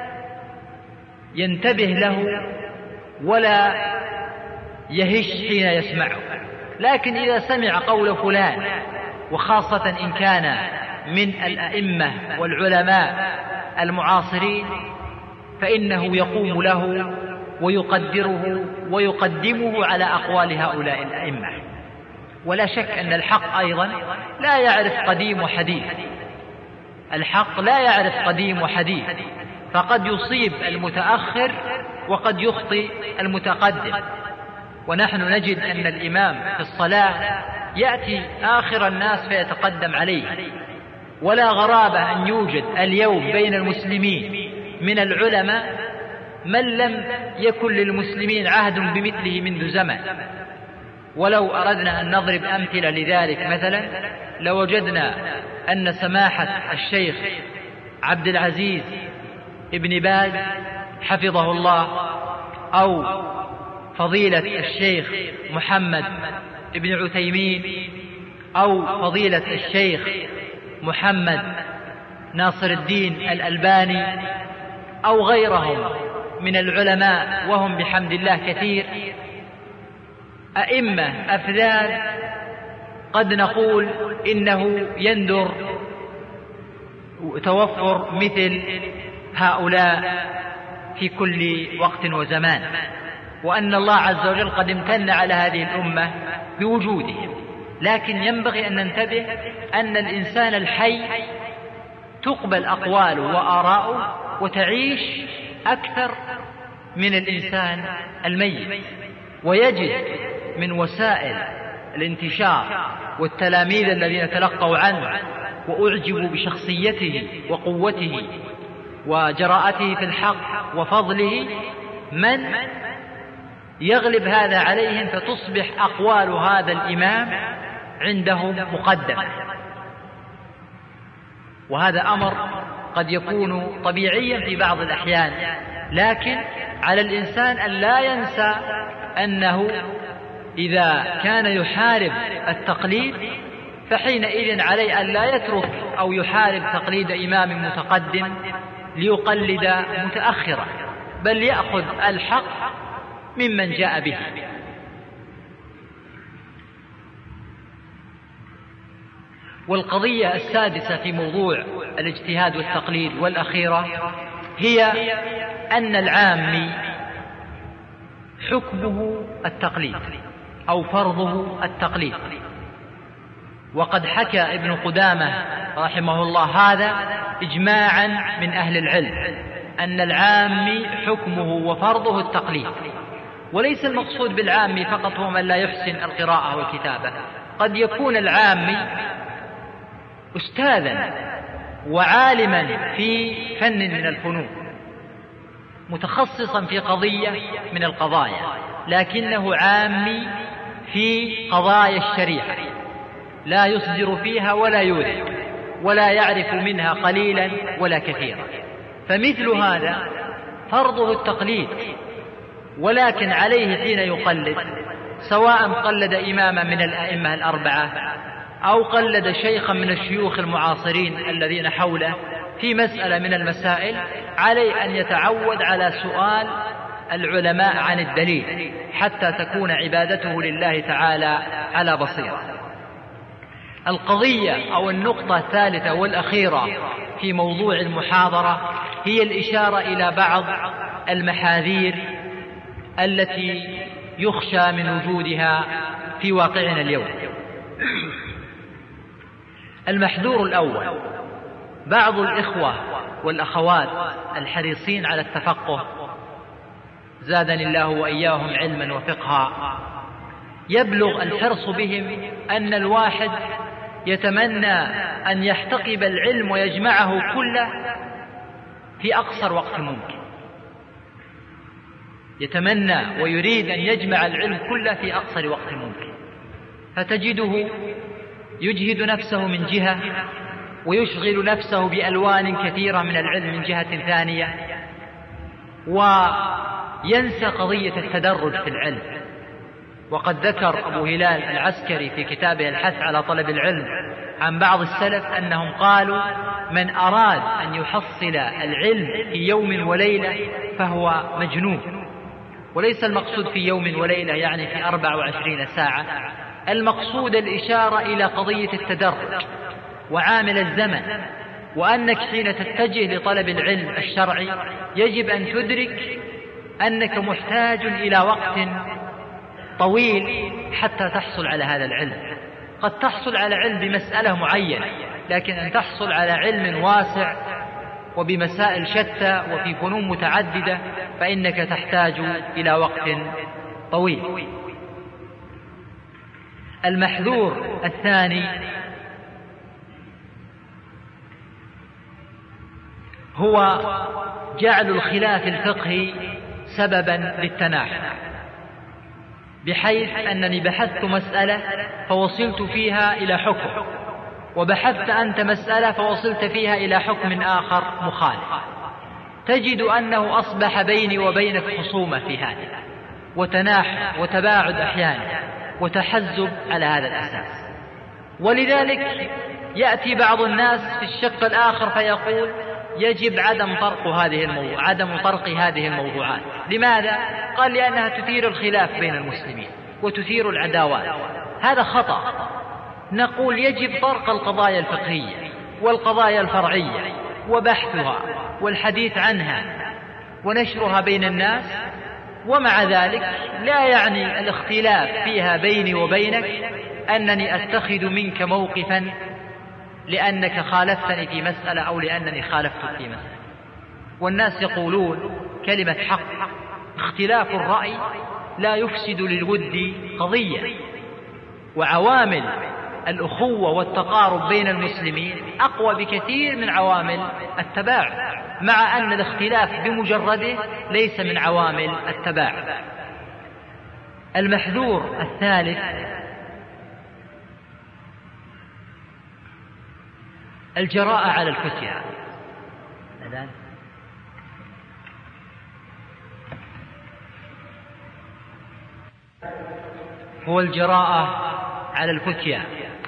ينتبه له ولا يهش حين يسمعه، لكن إذا سمع قول فلان، وخاصة إن كان من الأئمة والعلماء المعاصرين، فإنه يقوم له ويقدره ويقدمه على أقوال هؤلاء الأئمة. ولا شك أن الحق أيضا لا يعرف قديم وحديث، الحق لا يعرف قديم وحديث، فقد يصيب المتأخر وقد يخطئ المتقدم. ونحن نجد أن الإمام في الصلاة يأتي آخر الناس فيتقدم عليه، ولا غرابة أن يوجد اليوم بين المسلمين من العلماء من لم يكن للمسلمين عهد بمثله منذ زمن. ولو أردنا أن نضرب أمثلة لذلك مثلا لوجدنا أن سماحة الشيخ عبد العزيز ابن باز حفظه الله، أو فضيلة الشيخ محمد ابن عثيمين، أو فضيلة الشيخ محمد ناصر الدين الألباني، أو غيرهم من العلماء، وهم بحمد الله كثير، أئمة أفذاذ قد نقول إنه يندر توفر مثل هؤلاء في كل وقت وزمان، وأن الله عز وجل قد امتن على هذه الأمة بوجودهم. لكن ينبغي أن ننتبه أن الإنسان الحي تقبل أقواله وآراؤه وتعيش أكثر من الإنسان الميت. ويجد من وسائل الانتشار والتلاميذ الذين تلقوا عنه وأعجبوا بشخصيته وقوته وجراءته في الحق وفضله من يغلب هذا عليهم، فتصبح أقوال هذا الإمام عندهم مقدمة. وهذا أمر قد يكون طبيعيا في بعض الأحيان، لكن على الإنسان أن لا ينسى أنه إذا كان يحارب التقليد فحينئذ عليه أن لا يترك أو يحارب تقليد إمام متقدم ليقلد متأخرا، بل يأخذ الحق ممن جاء به. والقضية السادسة في موضوع الاجتهاد والتقليد والأخيرة هي أن العامي حكمه التقليد أو فرضه التقليد. وقد حكى ابن قدامة رحمه الله هذا إجماعا من أهل العلم، أن العامي حكمه وفرضه التقليد. وليس المقصود بالعامي فقط هو من لا يحسن القراءة والكتابة، قد يكون العامي أستاذا وعالما في فن من الفنون، متخصصا في قضية من القضايا، لكنه عامي في قضايا الشريعة، لا يصدر فيها ولا يورد ولا يعرف منها قليلا ولا كثيرا. فمثل هذا فرضه التقليد، ولكن عليه حين يقلد، سواء قلد إماما من الأئمة الأربعة أو قلد شيخا من الشيوخ المعاصرين الذين حوله في مسألة من المسائل، عليه أن يتعود على سؤال العلماء عن الدليل حتى تكون عبادته لله تعالى على بصيرة. القضية أو النقطة الثالثة والأخيرة في موضوع المحاضرة هي الإشارة إلى بعض المحاذير التي يخشى من وجودها في واقعنا اليوم. المحذور الأول: بعض الإخوة والأخوات الحريصين على التفقه زادني الله وإياهم علما وفقها، يبلغ الحرص بهم أن الواحد يتمنى أن يحتقب العلم ويجمعه كله في أقصر وقت ممكن، يتمنى ويريد أن يجمع العلم كله في أقصر وقت ممكن، فتجده يجهد نفسه من جهة ويشغل نفسه بألوان كثيرة من العلم من جهة ثانية، وينسى قضية التدرج في العلم. وقد ذكر أبو هلال العسكري في كتابه الحث على طلب العلم عن بعض السلف أنهم قالوا: من أراد أن يحصل العلم في يوم وليلة فهو مجنون. وليس المقصود في يوم وليلة يعني في أربع وعشرين ساعة، المقصود الإشارة إلى قضية التدرج وعامل الزمن، وأنك حين تتجه لطلب العلم الشرعي يجب أن تدرك أنك محتاج إلى وقت طويل حتى تحصل على هذا العلم. قد تحصل على علم بمسألة معينة، لكن أن تحصل على علم واسع وبمسائل شتى وفي فنون متعددة فإنك تحتاج إلى وقت طويل. المحذور الثاني هو جعل الخلاف الفقهي سببا للتناحر، بحيث أنني بحثت مسألة فوصلت فيها إلى حكم، وبحثت أنت مسألة فوصلت فيها إلى حكم آخر مخالف، تجد أنه أصبح بيني وبينك خصومة في هذا، وتناحر وتباعد أحيانا وتحزب على هذا الأساس. ولذلك يأتي بعض الناس في الشق الآخر فيقول: يجب عدم طرق هذه الموضوع عدم طرق هذه الموضوعات. لماذا؟ قال: لأنها تثير الخلاف بين المسلمين وتثير العداوات. هذا خطأ. نقول يجب طرق القضايا الفقهية والقضايا الفرعية وبحثها والحديث عنها ونشرها بين الناس، ومع ذلك لا يعني الاختلاف فيها بيني وبينك أنني أتخذ منك موقفا لأنك خالفتني في مسألة أو لأنني خالفتك في مسألة. والناس يقولون كلمة حق: اختلاف الرأي لا يفسد للود قضية. وعوامل الأخوة والتقارب بين المسلمين أقوى بكثير من عوامل التباعد، مع أن الاختلاف بمجرده ليس من عوامل التباعد. المحذور الثالث الجراءة على الفتية. هو الجراءة على الفتية.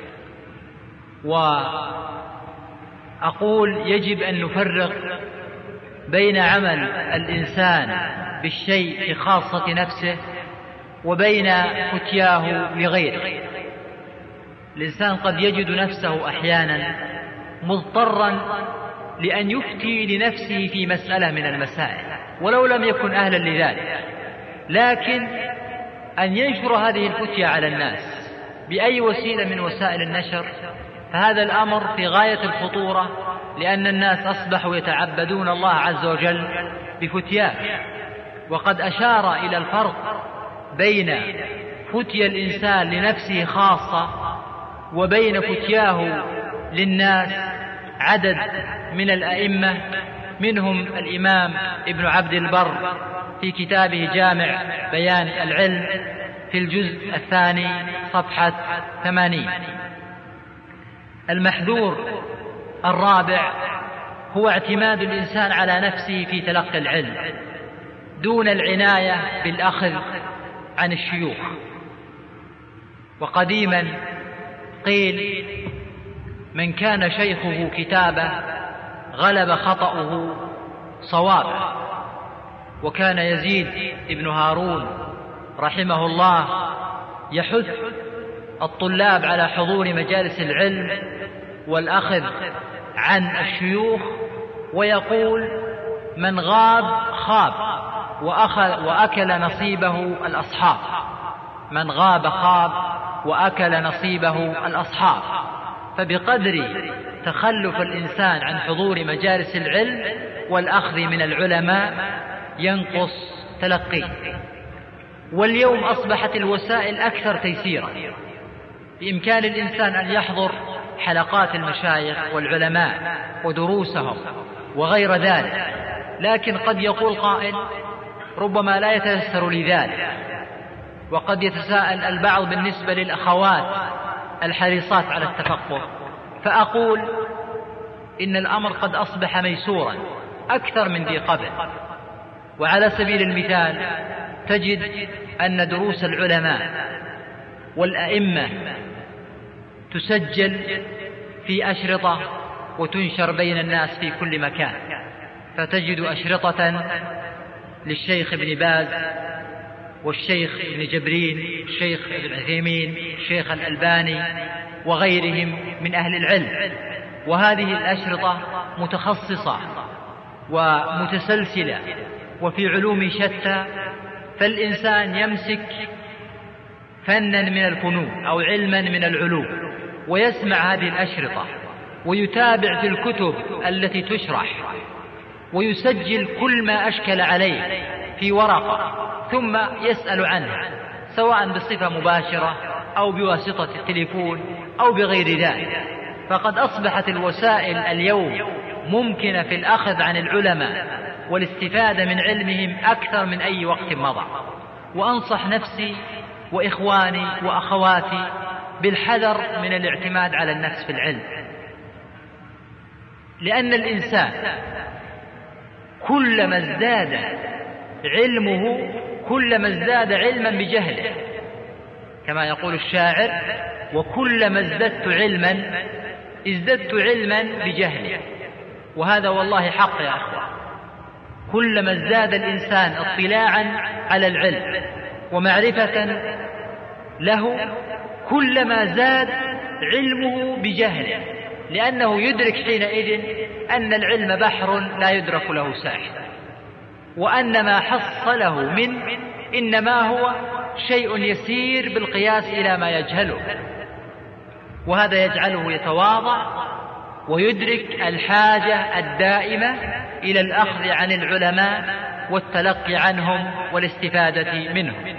وأقول يجب أن نفرق بين عمل الإنسان بالشيء في خاصة نفسه وبين فتياه لغيره. الإنسان قد يجد نفسه أحيانا مضطرا لأن يفتي لنفسه في مسألة من المسائل ولو لم يكن أهلا لذلك، لكن أن ينشر هذه الفتية على الناس بأي وسيلة من وسائل النشر فهذا الأمر في غاية الخطورة، لأن الناس أصبحوا يتعبدون الله عز وجل بفتياه. وقد أشار إلى الفرق بين فتية الإنسان لنفسه خاصة وبين فتياه للناس عدد من الأئمة، منهم الإمام ابن عبد البر في كتابه جامع بيان العلم في الجزء الثاني صفحة ثمانين. المحذور الرابع هو اعتماد الإنسان على نفسه في تلقي العلم دون العناية بالأخذ عن الشيوخ. وقديما قيل: من كان شيخه كتابه غلب خطأه صوابه. وكان يزيد ابن هارون رحمه الله يحث الطلاب على حضور مجالس العلم والأخذ عن الشيوخ، ويقول: من غاب خاب وأخذ وأكل نصيبه الأصحاب. من غاب خاب وأكل نصيبه الأصحاب. فبقدر تخلف الإنسان عن حضور مجالس العلم والأخذ من العلماء ينقص تلقيه. واليوم أصبحت الوسائل أكثر تيسيرا، بإمكان الإنسان أن يحضر حلقات المشايخ والعلماء ودروسهم وغير ذلك، لكن قد يقول قائل: ربما لا يتيسر لذلك، وقد يتساءل البعض بالنسبة للأخوات الحريصات على التفقه، فأقول إن الأمر قد أصبح ميسورا أكثر من ذي قبل. وعلى سبيل المثال تجد أن دروس العلماء والأئمة تسجل في أشرطة وتنشر بين الناس في كل مكان، فتجد أشرطة للشيخ ابن باز والشيخ ابن جبرين، الشيخ ابن عثيمين، الشيخ الألباني وغيرهم من أهل العلم، وهذه الأشرطة متخصصة ومتسلسلة وفي علوم شتى، فالإنسان يمسك فنا من الفنون أو علما من العلوم ويسمع هذه الأشرطة ويتابع في الكتب التي تشرح ويسجل كل ما أشكل عليه في ورقة ثم يسأل عنها، سواء بصفة مباشرة أو بواسطة التليفون أو بغير ذلك. فقد أصبحت الوسائل اليوم ممكنة في الأخذ عن العلماء والاستفادة من علمهم أكثر من أي وقت مضى. وأنصح نفسي وإخواني وأخواتي بالحذر من الاعتماد على النفس في العلم، لأن الإنسان كلما ازداد علمه كلما ازداد علما بجهله، كما يقول الشاعر: وكلما ازددت علما ازددت علما بجهله. وهذا والله حق يا أخوة، كلما ازداد الإنسان اطلاعا على العلم ومعرفة له كلما زاد علمه بجهله، لأنه يدرك حينئذ أن العلم بحر لا يدرك له ساحل، وأن ما حصله من إنما هو شيء يسير بالقياس إلى ما يجهله، وهذا يجعله يتواضع ويدرك الحاجة الدائمة إلى الأخذ عن العلماء والتلقي عنهم والاستفادة منهم.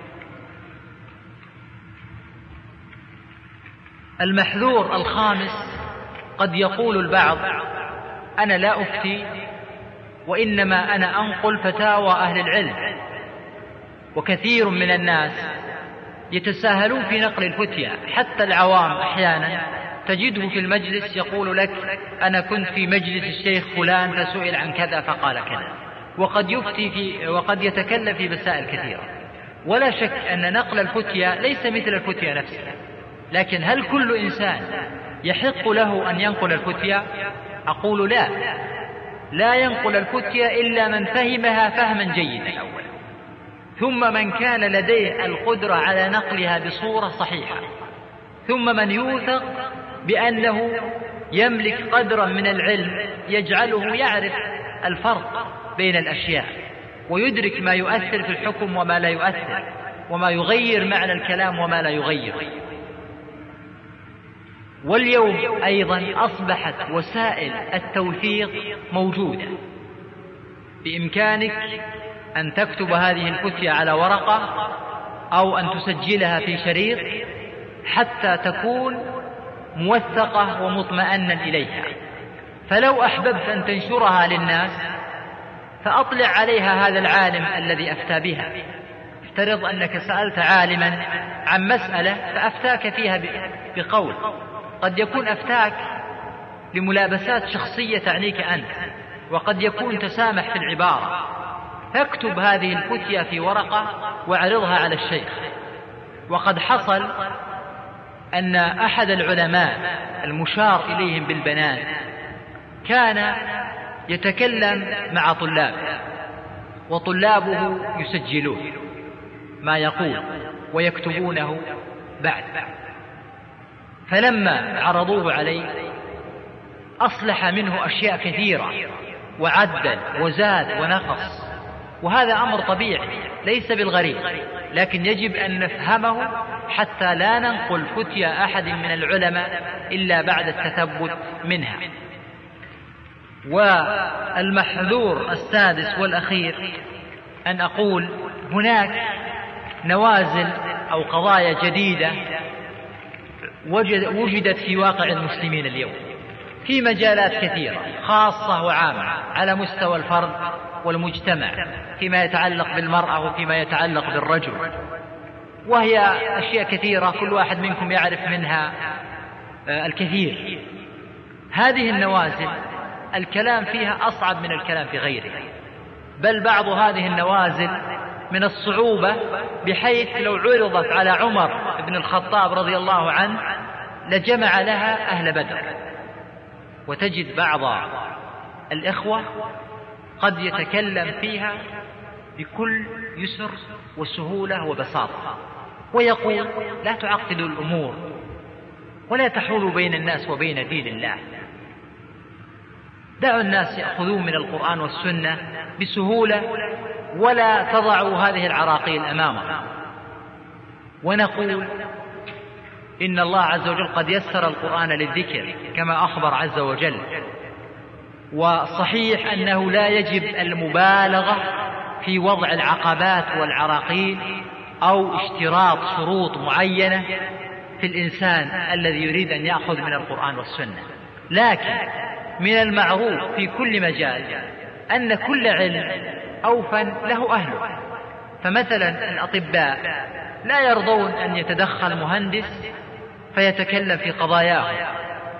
المحذور الخامس: قد يقول البعض: أنا لا أفتي، وإنما أنا أنقل فتاوى أهل العلم. وكثير من الناس يتساهلون في نقل الفتيا، حتى العوام أحيانا تجده في المجلس يقول لك: أنا كنت في مجلس الشيخ فلان فسئل عن كذا فقال كذا، وقد يفتي في وقد يتكلم في مسائل كثيرة. ولا شك أن نقل الفتيا ليس مثل الفتيا نفسها، لكن هل كل إنسان يحق له أن ينقل الفتيا؟ أقول لا، لا ينقل الفتيا إلا من فهمها فهما جيدا أولا، ثم من كان لديه القدرة على نقلها بصورة صحيحة، ثم من يوثق بأنه يملك قدرا من العلم يجعله يعرف الفرق بين الأشياء ويدرك ما يؤثر في الحكم وما لا يؤثر، وما يغير معنى الكلام وما لا يغير. واليوم أيضا أصبحت وسائل التوثيق موجودة، بإمكانك أن تكتب هذه الفتيا على ورقة أو أن تسجلها في شريط حتى تكون موثقة ومطمئنا إليها. فلو أحببت أن تنشرها للناس فأطلع عليها هذا العالم الذي أفتى بها. افترض أنك سألت عالما عن مسألة فأفتاك فيها بقول، قد يكون أفتاك لملابسات شخصية تعنيك أنت، وقد يكون تسامح في العبارة، فاكتب هذه الفتيا في ورقة واعرضها على الشيخ. وقد حصل أن أحد العلماء المشار إليهم بالبنان كان يتكلم مع طلاب، وطلابه يسجلون ما يقول ويكتبونه بعد، فلما عرضوه عليه أصلح منه أشياء كثيرة وعدل وزاد ونقص، وهذا أمر طبيعي ليس بالغريب، لكن يجب أن نفهمه حتى لا ننقل فتيا أحد من العلماء إلا بعد التثبت منها. والمحذور السادس والأخير أن أقول هناك نوازل أو قضايا جديدة وجدت في واقع المسلمين اليوم في مجالات كثيرة خاصة وعامة على مستوى الفرد والمجتمع فيما يتعلق بالمرأة وفيما يتعلق بالرجل، وهي أشياء كثيرة كل واحد منكم يعرف منها الكثير. هذه النوازل الكلام فيها أصعب من الكلام في غيرها، بل بعض هذه النوازل من الصعوبة بحيث لو عرضت على عمر بن الخطاب رضي الله عنه لجمع لها أهل بدر. وتجد بعض الإخوة قد يتكلم فيها بكل يسر وسهولة وبساطة، ويقول لا تعقدوا الأمور ولا تحولوا بين الناس وبين دين الله، دعوا الناس يأخذون من القرآن والسنة بسهولة ولا تضعوا هذه العراقيل أمامهم. ونقول إن الله عز وجل قد يسر القرآن للذكر كما أخبر عز وجل، وصحيح أنه لا يجب المبالغة في وضع العقبات والعراقيل أو اشتراط شروط معينة في الإنسان الذي يريد أن يأخذ من القرآن والسنة، لكن من المعروف في كل مجال أن كل علم أوفى له أهله. فمثلا الأطباء لا يرضون أن يتدخل مهندس فيتكلم في قضاياه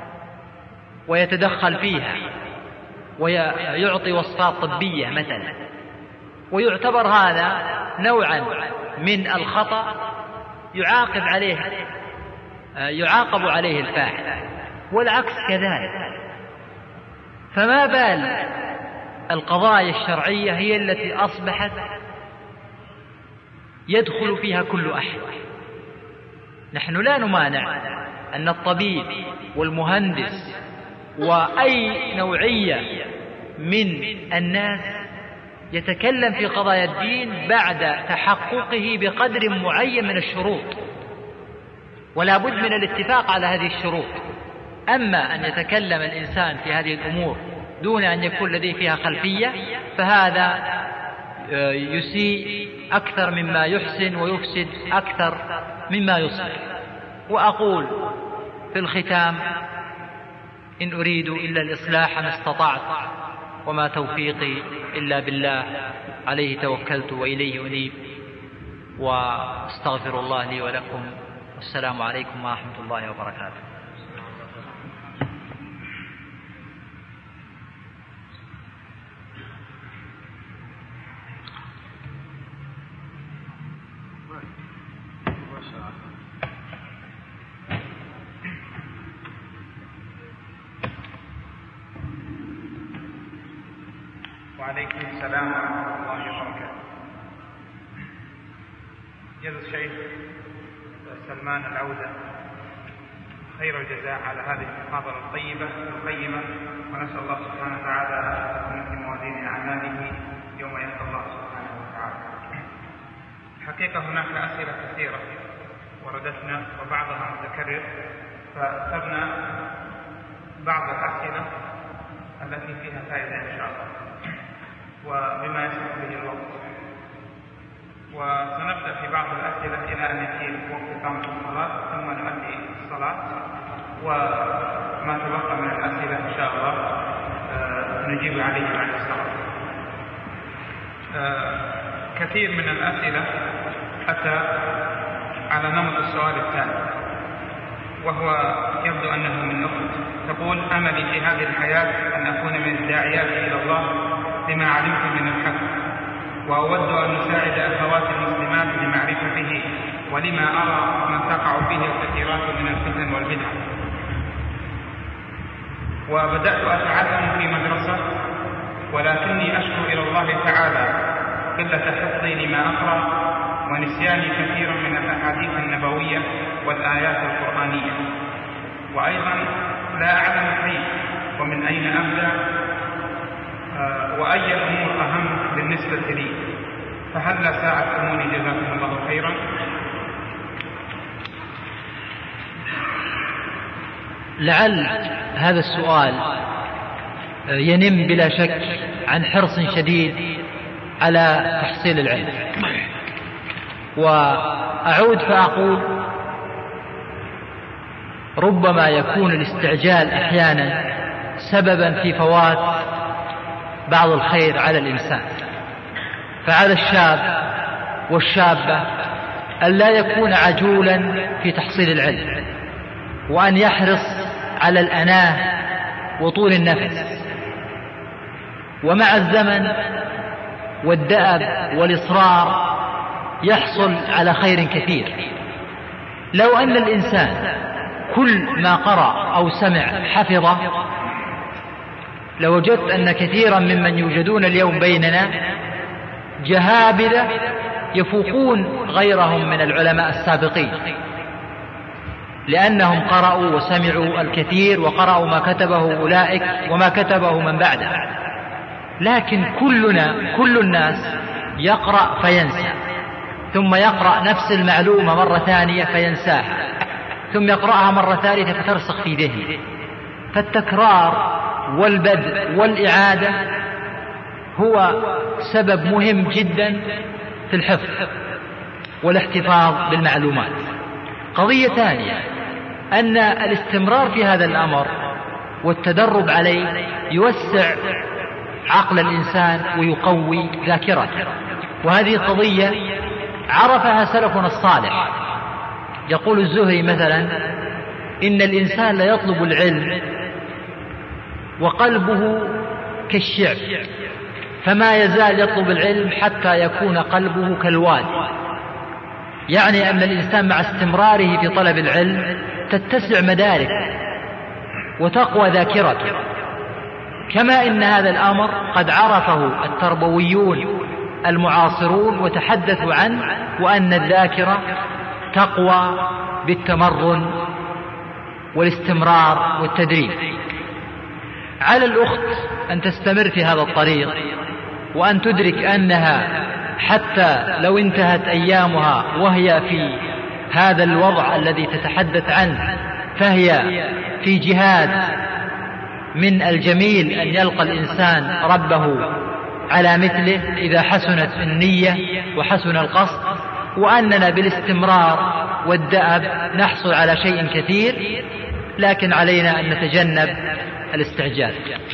ويتدخل فيها ويعطي وصفات طبية مثلا، ويعتبر هذا نوعا من الخطأ يعاقب عليه يعاقب عليه الفاعل، والعكس كذلك. فما بال القضايا الشرعية هي التي أصبحت يدخل فيها كل أحد. نحن لا نمانع أن الطبيب والمهندس وأي نوعية من الناس يتكلم في قضايا الدين بعد تحققه بقدر معين من الشروط، ولا بد من الاتفاق على هذه الشروط. أما أن يتكلم الإنسان في هذه الأمور دون أن يكون لديه فيها خلفية فهذا يسيء أكثر مما يحسن ويفسد أكثر مما يصلح. وأقول في الختام: إن أريد إلا الإصلاح ما استطعت، وما توفيقي إلا بالله، عليه توكلت وإليه أنيب، واستغفر الله لي ولكم، والسلام عليكم ورحمة الله وبركاته. وعليكم السلام ورحمة الله وبركاته. جزا الشيخ سلمان العودة خير الجزاء على هذه المحاضرة الطيبة القيمة، ونسأل الله سبحانه وتعالى أن تكون في موازين أعماله يوم يلقى الله سبحانه وتعالى. الحقيقة هناك أسئلة كثيرة وردتنا وبعضها متكرر، فاخترنا بعض الأسئلة التي فيها فائدة إن شاء الله وبما يسمح به الوقت. وسنبدأ في بعض الأسئلة إلى أن يأتي وقت إقامة الصلاة، ثم نؤدي الصلاة، وما تبقى من الأسئلة إن شاء الله نجيب عليه بعد الصلاة. كثير من الأسئلة أتى على نمط السؤال الثاني، وهو يبدو أنه من أخت تقول: أملي في هذه الحياة أن أكون من الداعيات إلى الله لما علمت من الحق، وأود أن أساعد أخواتي المسلمات لمعرفته، ولما أرى ما تقع فيه الكثيرات من الفتن والبدع. وبدأت أتعلم في مدرسة، ولكني أشكو إلى الله تعالى قلة حفظي لما أقرأ ونسياني كثيرا من الأحاديث النبوية والآيات القرآنية، وأيضا لا أعلم كيف ومن أين أبدأ وأي الأمور أهم بالنسبة لي، فهل لا ساعدتموني جزاكم الله خيرا؟ لعل هذا السؤال ينم بلا شك عن حرص شديد على تحصيل العلم، وأعود فأقول: ربما يكون الاستعجال أحيانا سببا في فوات بعض الخير على الإنسان. فعلى الشاب والشابة أن لا يكون عجولا في تحصيل العلم، وأن يحرص على الأناة وطول النفس، ومع الزمن والدأب والإصرار يحصل على خير كثير. لو أن الإنسان كل ما قرأ أو سمع حفظه لوجدت أن كثيرا ممن يوجدون اليوم بيننا جهابذة يفوقون غيرهم من العلماء السابقين، لأنهم قرأوا وسمعوا الكثير وقرأوا ما كتبه أولئك وما كتبه من بعده. لكن كلنا كل الناس يقرأ فينسى، ثم يقرأ نفس المعلومة مرة ثانية فينساها، ثم يقرأها مرة ثالثة فترسخ في ذهنه. فالتكرار والبدء والإعادة هو سبب مهم جدا في الحفظ والاحتفاظ بالمعلومات. قضية ثانية أن الاستمرار في هذا الأمر والتدرب عليه يوسع عقل الإنسان ويقوي ذاكرته، وهذه قضية عرفها سلفنا الصالح. يقول الزهري مثلا: إن الإنسان لا يطلب العلم وقلبه كالشعب، فما يزال يطلب العلم حتى يكون قلبه كالواد. يعني أن الإنسان مع استمراره في طلب العلم تتسع مدارك وتقوى ذاكرته، كما إن هذا الأمر قد عرفه التربويون المعاصرون وتحدثوا عنه، وأن الذاكرة تقوى بالتمرن والاستمرار والتدريب. على الأخت أن تستمر في هذا الطريق، وأن تدرك أنها حتى لو انتهت أيامها وهي في هذا الوضع الذي تتحدث عنه فهي في جهاد من الجميل أن يلقى الإنسان ربه على مثله إذا حسنت النية وحسن القصد، وأننا بالاستمرار والدأب نحصل على شيء كثير، لكن علينا أن نتجنب الاستعجال.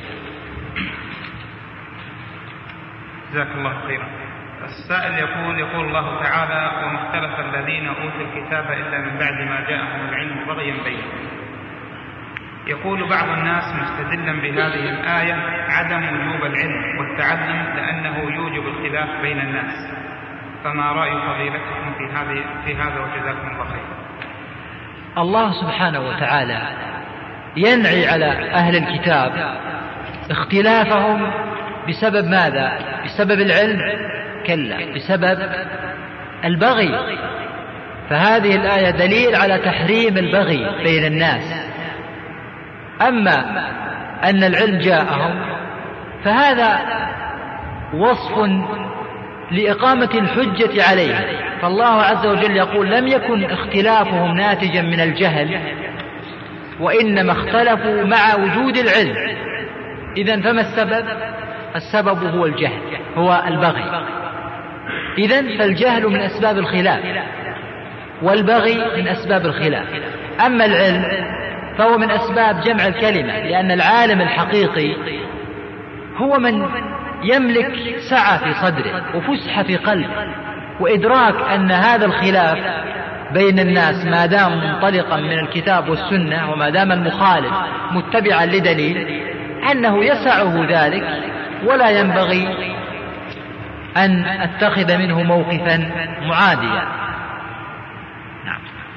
جزاك الله خيرا. السائل يقول يقول الله تعالى: وما اختلف الذين أوتوا الكتاب إلا من بعد ما جاءهم العلم بغيا بينهم. يقول بعض الناس مستدلا بهذه الآية عدم وجوب العلم والتعلم لأنه يوجب الخلاف بين الناس، فما رأي فضيلتكم في هذه في هذا وجزاكم الله خيرا. الله سبحانه وتعالى ينعي على أهل الكتاب اختلافهم بسبب ماذا؟ بسبب العلم؟ كلا، بسبب البغي. فهذه الآية دليل على تحريم البغي بين الناس. أما أن العلم جاءهم فهذا وصف لإقامة الحجة عليه، فالله عز وجل يقول: لم يكن اختلافهم ناتجا من الجهل، وإنما اختلفوا مع وجود العلم. إذن فما السبب؟ السبب هو الجهل، هو البغي. إذن فالجهل من أسباب الخلاف، والبغي من أسباب الخلاف. أما العلم فهو من أسباب جمع الكلمة، لأن العالم الحقيقي هو من يملك سعة في صدره وفسحة في قلبه، وإدراك أن هذا الخلاف بين الناس ما دام منطلقا من الكتاب والسنة، وما دام المخالف متبعا لدليل، أنه يسعه ذلك، ولا ينبغي أن أتخذ منه موقفا معاديا. نعم.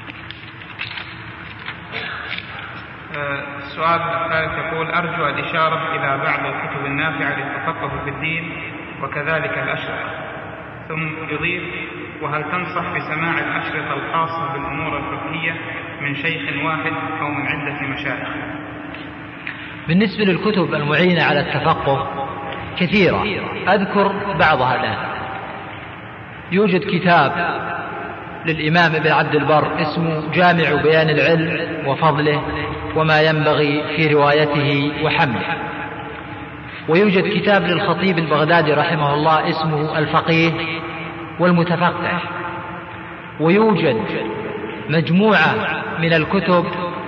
السؤال الثالث يقول: أرجو الإشارة إلى بعض الكتب النافعة للتفقه في الدين وكذلك الأشرطة. ثم يضيف: وهل تنصح بسماع الأشرطة الخاصة بالأمور الفقهية من شيخ واحد أو من عدة مشايخ؟ بالنسبة للكتب المعينة على التفقه كثيرة، أذكر بعضها الآن. يوجد كتاب للإمام ابن عبد البر اسمه جامع بيان العلم وفضله وما ينبغي في روايته وحمله. ويوجد كتاب للخطيب البغدادي رحمه الله اسمه الفقيه والمتفقه. ويوجد مجموعة من الكتب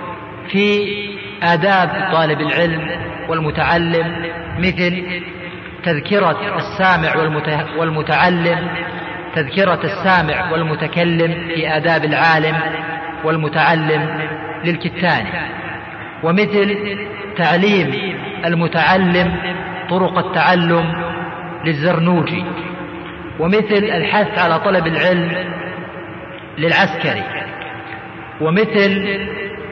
في آداب طالب العلم والمتعلم، مثل تذكرة السامع والمتعلم، تذكرة السامع والمتكلم في آداب العالم والمتعلم للكتاني، ومثل تعليم المتعلم طرق التعلم للزرنوجي، ومثل الحث على طلب العلم للعسكري، ومثل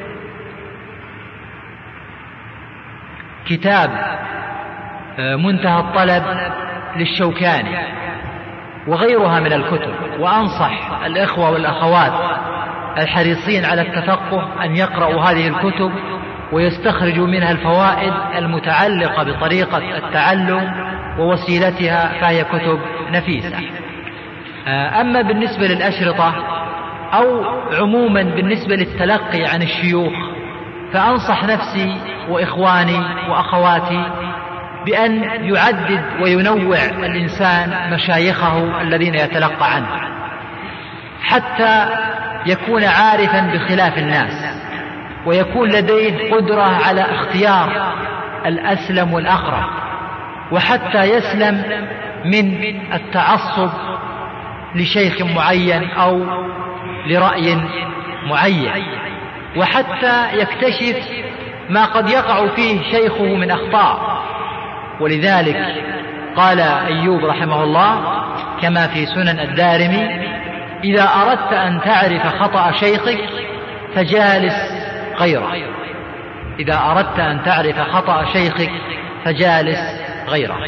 كتاب منتهى الطلب للشوكاني وغيرها من الكتب. وأنصح الإخوة والأخوات الحريصين على التفقه أن يقرأوا هذه الكتب ويستخرجوا منها الفوائد المتعلقة بطريقة التعلم ووسيلتها، فهي كتب نفيسة. أما بالنسبة للأشرطة أو عموما بالنسبة للتلقي عن الشيوخ، فأنصح نفسي وإخواني وأخواتي بأن يعدد وينوع الإنسان مشايخه الذين يتلقى عنه، حتى يكون عارفا بخلاف الناس، ويكون لديه قدرة على اختيار الأسلم والأقرب، وحتى يسلم من التعصب لشيخ معين أو لرأي معين، وحتى يكتشف ما قد يقع فيه شيخه من أخطاء. ولذلك قال أيوب رحمه الله كما في سنن الدارمي: إذا أردت أن تعرف خطأ شيخك فجالس غيره. إذا أردت أن تعرف خطأ شيخك فجالس غيره.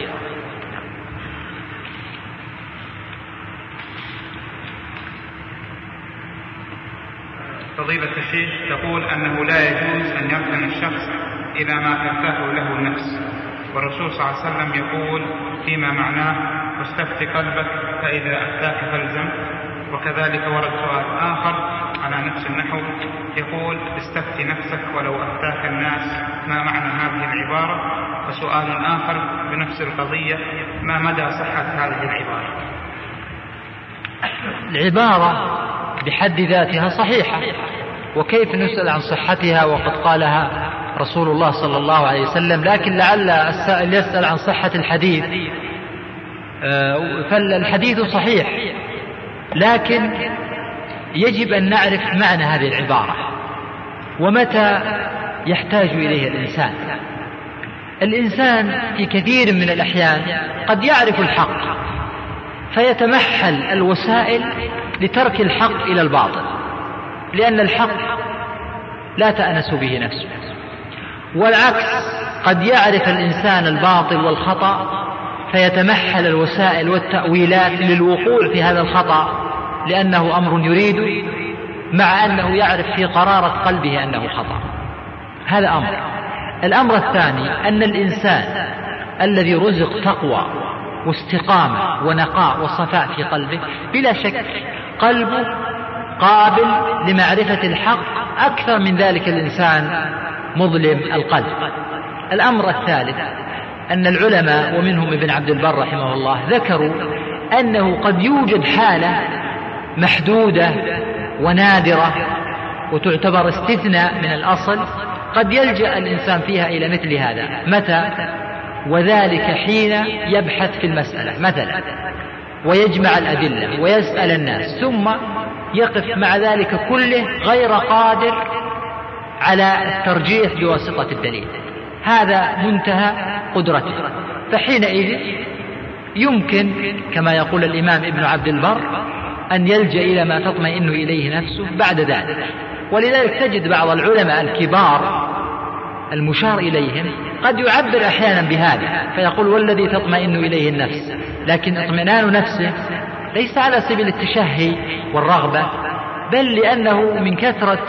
فضيلة الشيخ تقول أنه لا يجوز أن يركن الشخص إلى ما ترتاح له النفس، والرسول صلى الله عليه وسلم يقول فيما معناه: واستفت قلبك فإذا أفتاك فالزم. وكذلك ورد سؤال آخر على نفس النحو يقول: استفت نفسك ولو أفتاك الناس، ما معنى هذه العبارة؟ وسؤال آخر بنفس القضية: ما مدى صحة هذه العبارة؟ العبارة بحد ذاتها صحيحة، وكيف نسأل عن صحتها وقد قالها رسول الله صلى الله عليه وسلم؟ لكن لعل السائل يسأل عن صحة الحديث، فالحديث صحيح، لكن يجب أن نعرف معنى هذه العبارة ومتى يحتاج إليه الإنسان. الإنسان في كثير من الأحيان قد يعرف الحق فيتمحل الوسائل لترك الحق إلى الباطل، لأن الحق لا تأنس به نفسه. والعكس، قد يعرف الإنسان الباطل والخطأ فيتمحل الوسائل والتأويلات للوقوع في هذا الخطأ لأنه أمر يريد، مع أنه يعرف في قرارة قلبه أنه خطأ. هذا أمر. الأمر الثاني أن الإنسان الذي رزق تقوى واستقامة ونقاء وصفاء في قلبه بلا شك قلبه قابل لمعرفة الحق أكثر من ذلك الإنسان مظلم القلب. الأمر الثالث أن العلماء ومنهم ابن عبد البر رحمه الله ذكروا أنه قد يوجد حالة محدودة ونادرة وتعتبر استثناء من الأصل قد يلجأ الإنسان فيها إلى مثل هذا. متى؟ وذلك حين يبحث في المسألة مثلا ويجمع الأدلة ويسأل الناس، ثم يقف مع ذلك كله غير قادر على الترجيح بواسطة الدليل، هذا منتهى قدرته. فحينئذ يمكن كما يقول الإمام ابن عبد البر أن يلجأ إلى ما تطمئن إليه نفسه بعد ذلك. ولذلك تجد بعض العلماء الكبار المشار إليهم قد يعبر أحيانا بهذا فيقول: والذي تطمئن إليه النفس، لكن اطمئنان نفسه ليس على سبيل التشهي والرغبة، بل لأنه من كثرة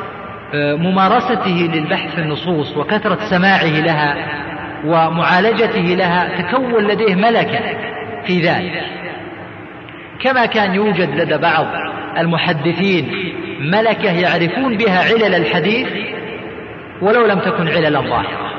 ممارسته للبحث في النصوص وكثرة سماعه لها ومعالجته لها تكون لديه ملكة في ذلك، كما كان يوجد لدى بعض المحدثين ملكة يعرفون بها علل الحديث ولو لم تكن عللا ظاهرة.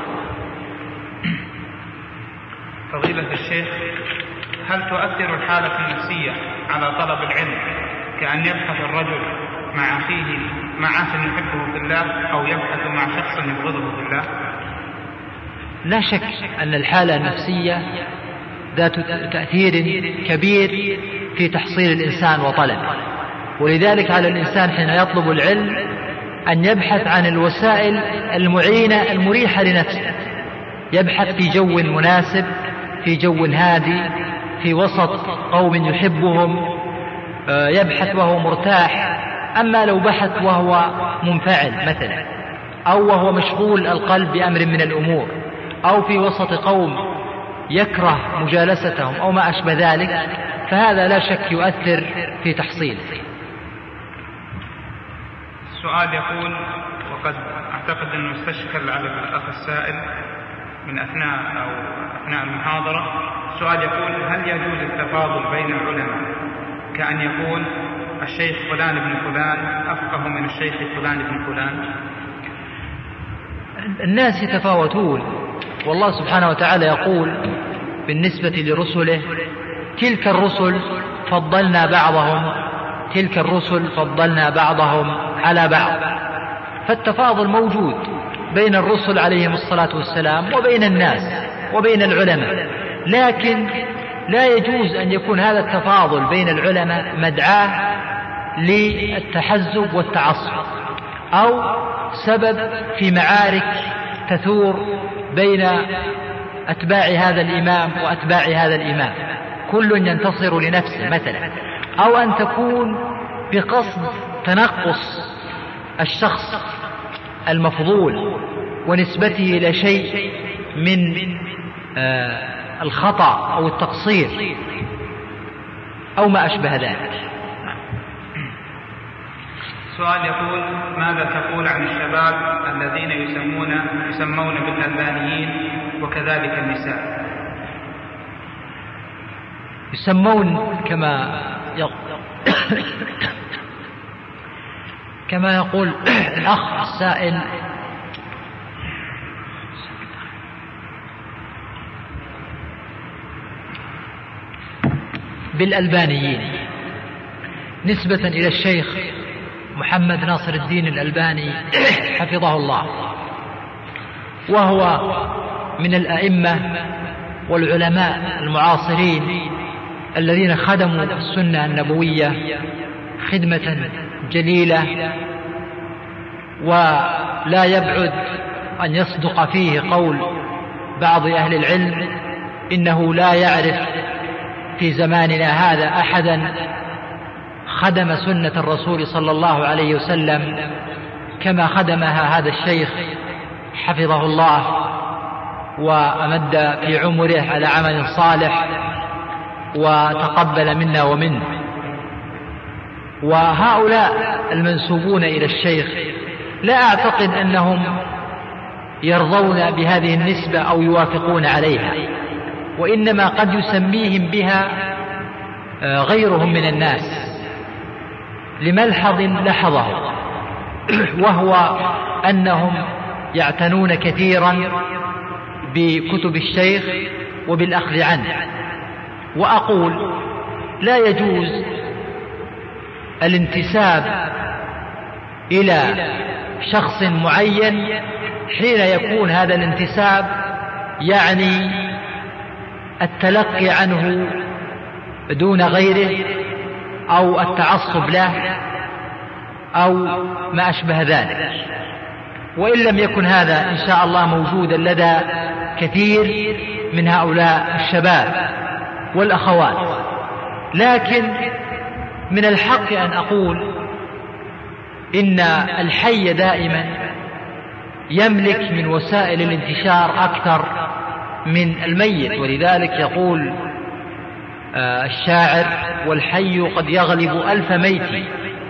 فضيلة الشيخ، هل تؤثر الحالة النفسية على طلب العلم كأن يبحث الرجل مع أخيه مع أخ يحبه في الله أو يبحث مع شخص يبغضه في الله؟ لا شك أن الحالة النفسية ذات تأثير كبير في تحصيل الإنسان وطلبه. ولذلك على الإنسان حين يطلب العلم أن يبحث عن الوسائل المعينة المريحة لنفسه، يبحث في جو مناسب، في جو هادي، في وسط قوم يحبهم، يبحث وهو مرتاح. أما لو بحث وهو منفعل مثلا، أو وهو مشغول القلب بأمر من الأمور، أو في وسط قوم يكره مجالستهم أو ما أشبه ذلك، فهذا لا شك يؤثر في تحصيله. السؤال يقول، وقد أعتقد أنه استشكل على الأخ السائل من أثناء أو أثناء المحاضرة. السؤال يقول: هل يجوز التفاضل بين العلماء، كأن يقول الشيخ فلان بن فلان أفقه من الشيخ فلان بن فلان؟ الناس يتفاوتون، والله سبحانه وتعالى يقول بالنسبة لرسله: تلك الرسل فضلنا بعضهم تلك الرسل فضلنا بعضهم على بعض. فالتفاضل موجود بين الرسل عليهم الصلاة والسلام وبين الناس وبين العلماء، لكن لا يجوز أن يكون هذا التفاضل بين العلماء مدعاة للتحزب والتعصب أو سبب في معارك تثور بين أتباع هذا الإمام وأتباع هذا الإمام، كل ينتصر لنفسه مثلا، أو أن تكون بقصد تنقص الشخص المفضول ونسبته إلى شيء من آه الخطأ أو التقصير أو ما أشبه ذلك. سؤال يقول: ماذا تقول عن الشباب الذين يسمون يسمون بالألبانيين وكذلك النساء؟ يسمون كما كما يقول الأخ السائل بالألبانيين نسبة إلى الشيخ محمد ناصر الدين الألباني حفظه الله، وهو من الأئمة والعلماء المعاصرين الذين خدموا السنة النبوية خدمة جليلة، ولا يبعد أن يصدق فيه قول بعض أهل العلم إنه لا يعرف في زماننا هذا أحدا خدم سنة الرسول صلى الله عليه وسلم كما خدمها هذا الشيخ حفظه الله وأمد في عمره على عمل صالح وتقبل منا ومنه. وهؤلاء المنسوبون إلى الشيخ لا أعتقد أنهم يرضون بهذه النسبة أو يوافقون عليها، وإنما قد يسميهم بها غيرهم من الناس لملحظ لحظه، وهو أنهم يعتنون كثيرا بكتب الشيخ وبالأخذ عنه. وأقول لا يجوز الانتساب إلى شخص معين حين يكون هذا الانتساب يعني التلقي عنه دون غيره أو التعصب له أو ما أشبه ذلك، وإن لم يكن هذا إن شاء الله موجودا لدى كثير من هؤلاء الشباب والأخوات. لكن من الحق أن أقول إن الحي دائما يملك من وسائل الانتشار أكثر من الميت، ولذلك يقول الشاعر: والحي قد يغلب ألف ميت.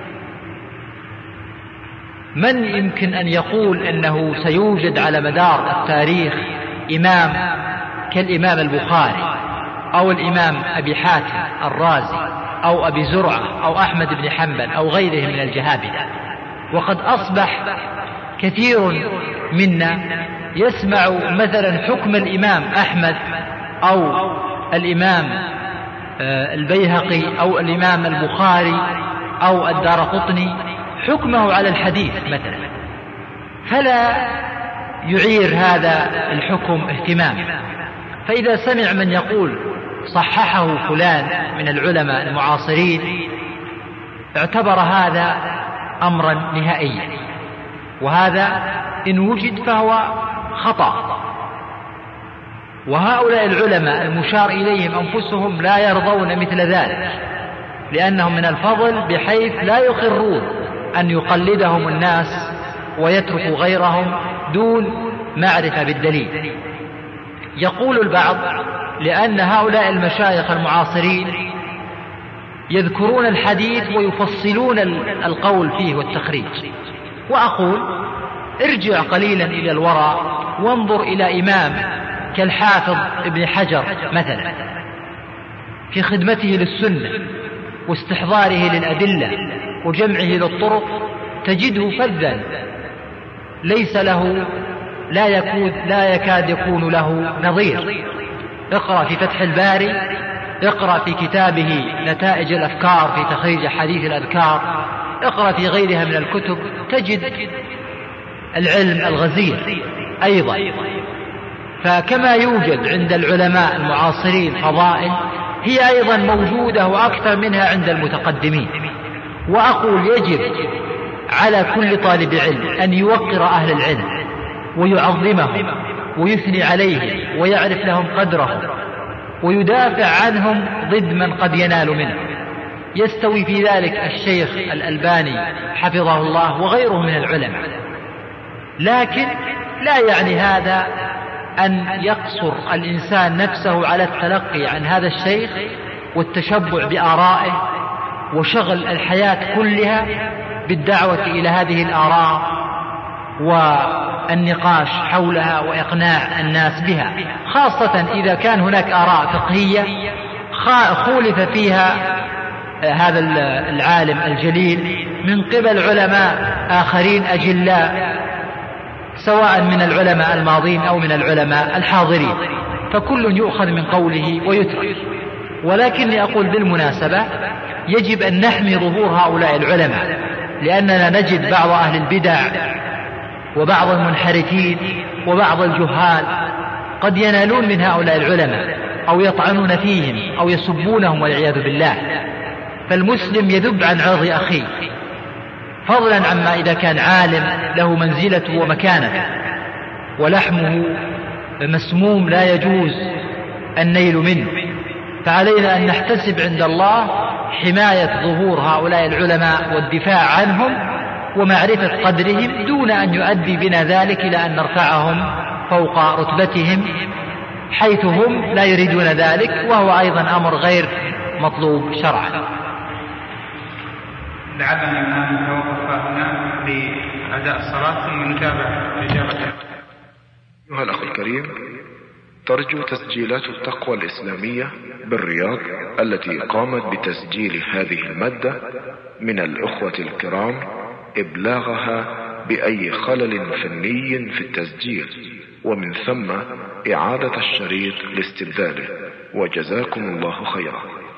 من يمكن أن يقول أنه سيوجد على مدار التاريخ إمام كالإمام البخاري أو الإمام أبي حاتم الرازي أو أبي زرعة أو أحمد بن حنبل أو غيره من الجهابذة؟ وقد أصبح كثير منا يسمع مثلا حكم الإمام أحمد أو الإمام البيهقي أو الإمام البخاري أو الدارقطني حكمه على الحديث مثلا، فلا يعير هذا الحكم اهتمام. فإذا سمع من يقول صححه فلان من العلماء المعاصرين اعتبر هذا أمرا نهائيا، وهذا إن وجد فهو خطأ. وهؤلاء العلماء المشار إليهم أنفسهم لا يرضون مثل ذلك، لأنهم من الفضل بحيث لا يقرون أن يقلدهم الناس ويتركوا غيرهم دون معرفة بالدليل. يقول البعض لأن هؤلاء المشايخ المعاصرين يذكرون الحديث ويفصلون القول فيه والتخريج، وأقول ارجع قليلا إلى الوراء وانظر إلى إمام كالحافظ ابن حجر مثلا في خدمته للسنة واستحضاره للأدلة وجمعه للطرق، تجده فذا ليس له لا يكاد لا يكاد يكون له نظير. اقرأ في فتح الباري، اقرأ في كتابه نتائج الأفكار في تخريج حديث الأذكار، اقرأ في غيرها من الكتب، تجد العلم الغزير أيضا. فكما يوجد عند العلماء المعاصرين فضائل، هي أيضا موجودة وأكثر منها عند المتقدمين. وأقول يجب على كل طالب علم أن يوقر أهل العلم ويعظمهم ويثني عليهم ويعرف لهم قدرهم ويدافع عنهم ضد من قد ينال منه. يستوي في ذلك الشيخ الألباني حفظه الله وغيره من العلماء، لكن لا يعني هذا أن يقصر الإنسان نفسه على التلقي عن هذا الشيخ والتشبع بآرائه وشغل الحياة كلها بالدعوة إلى هذه الآراء والنقاش حولها وإقناع الناس بها، خاصة إذا كان هناك آراء فقهية خولف فيها هذا العالم الجليل من قبل علماء آخرين أجلاء، سواء من العلماء الماضين أو من العلماء الحاضرين، فكل يؤخذ من قوله ويترك. ولكني أقول بالمناسبة يجب أن نحمي ظهور هؤلاء العلماء، لأننا نجد بعض أهل البدع وبعض المنحرفين وبعض الجهال قد ينالون من هؤلاء العلماء أو يطعنون فيهم أو يسبونهم والعياذ بالله. فالمسلم يذب عن عرض أخيه، فضلا عما إذا كان عالم له منزلته ومكانته ولحمه مسموم لا يجوز النيل منه. فعلينا أن نحتسب عند الله حماية ظهور هؤلاء العلماء والدفاع عنهم ومعرفة قدرهم، دون أن يؤدي بنا ذلك إلى أن نرفعهم فوق رتبتهم حيث هم لا يريدون ذلك، وهو أيضا أمر غير مطلوب شرعا. لعلنا نتوقف هنا لأداء الصلاة ثم نتابع إجابة. أيها الأخ الكريم، ترجو تسجيلات التقوى الإسلامية بالرياض التي قامت بتسجيل هذه المادة من الأخوة الكرام إبلاغها بأي خلل فني في التسجيل، ومن ثم إعادة الشريط لاستبداله، وجزاكم الله خيرا.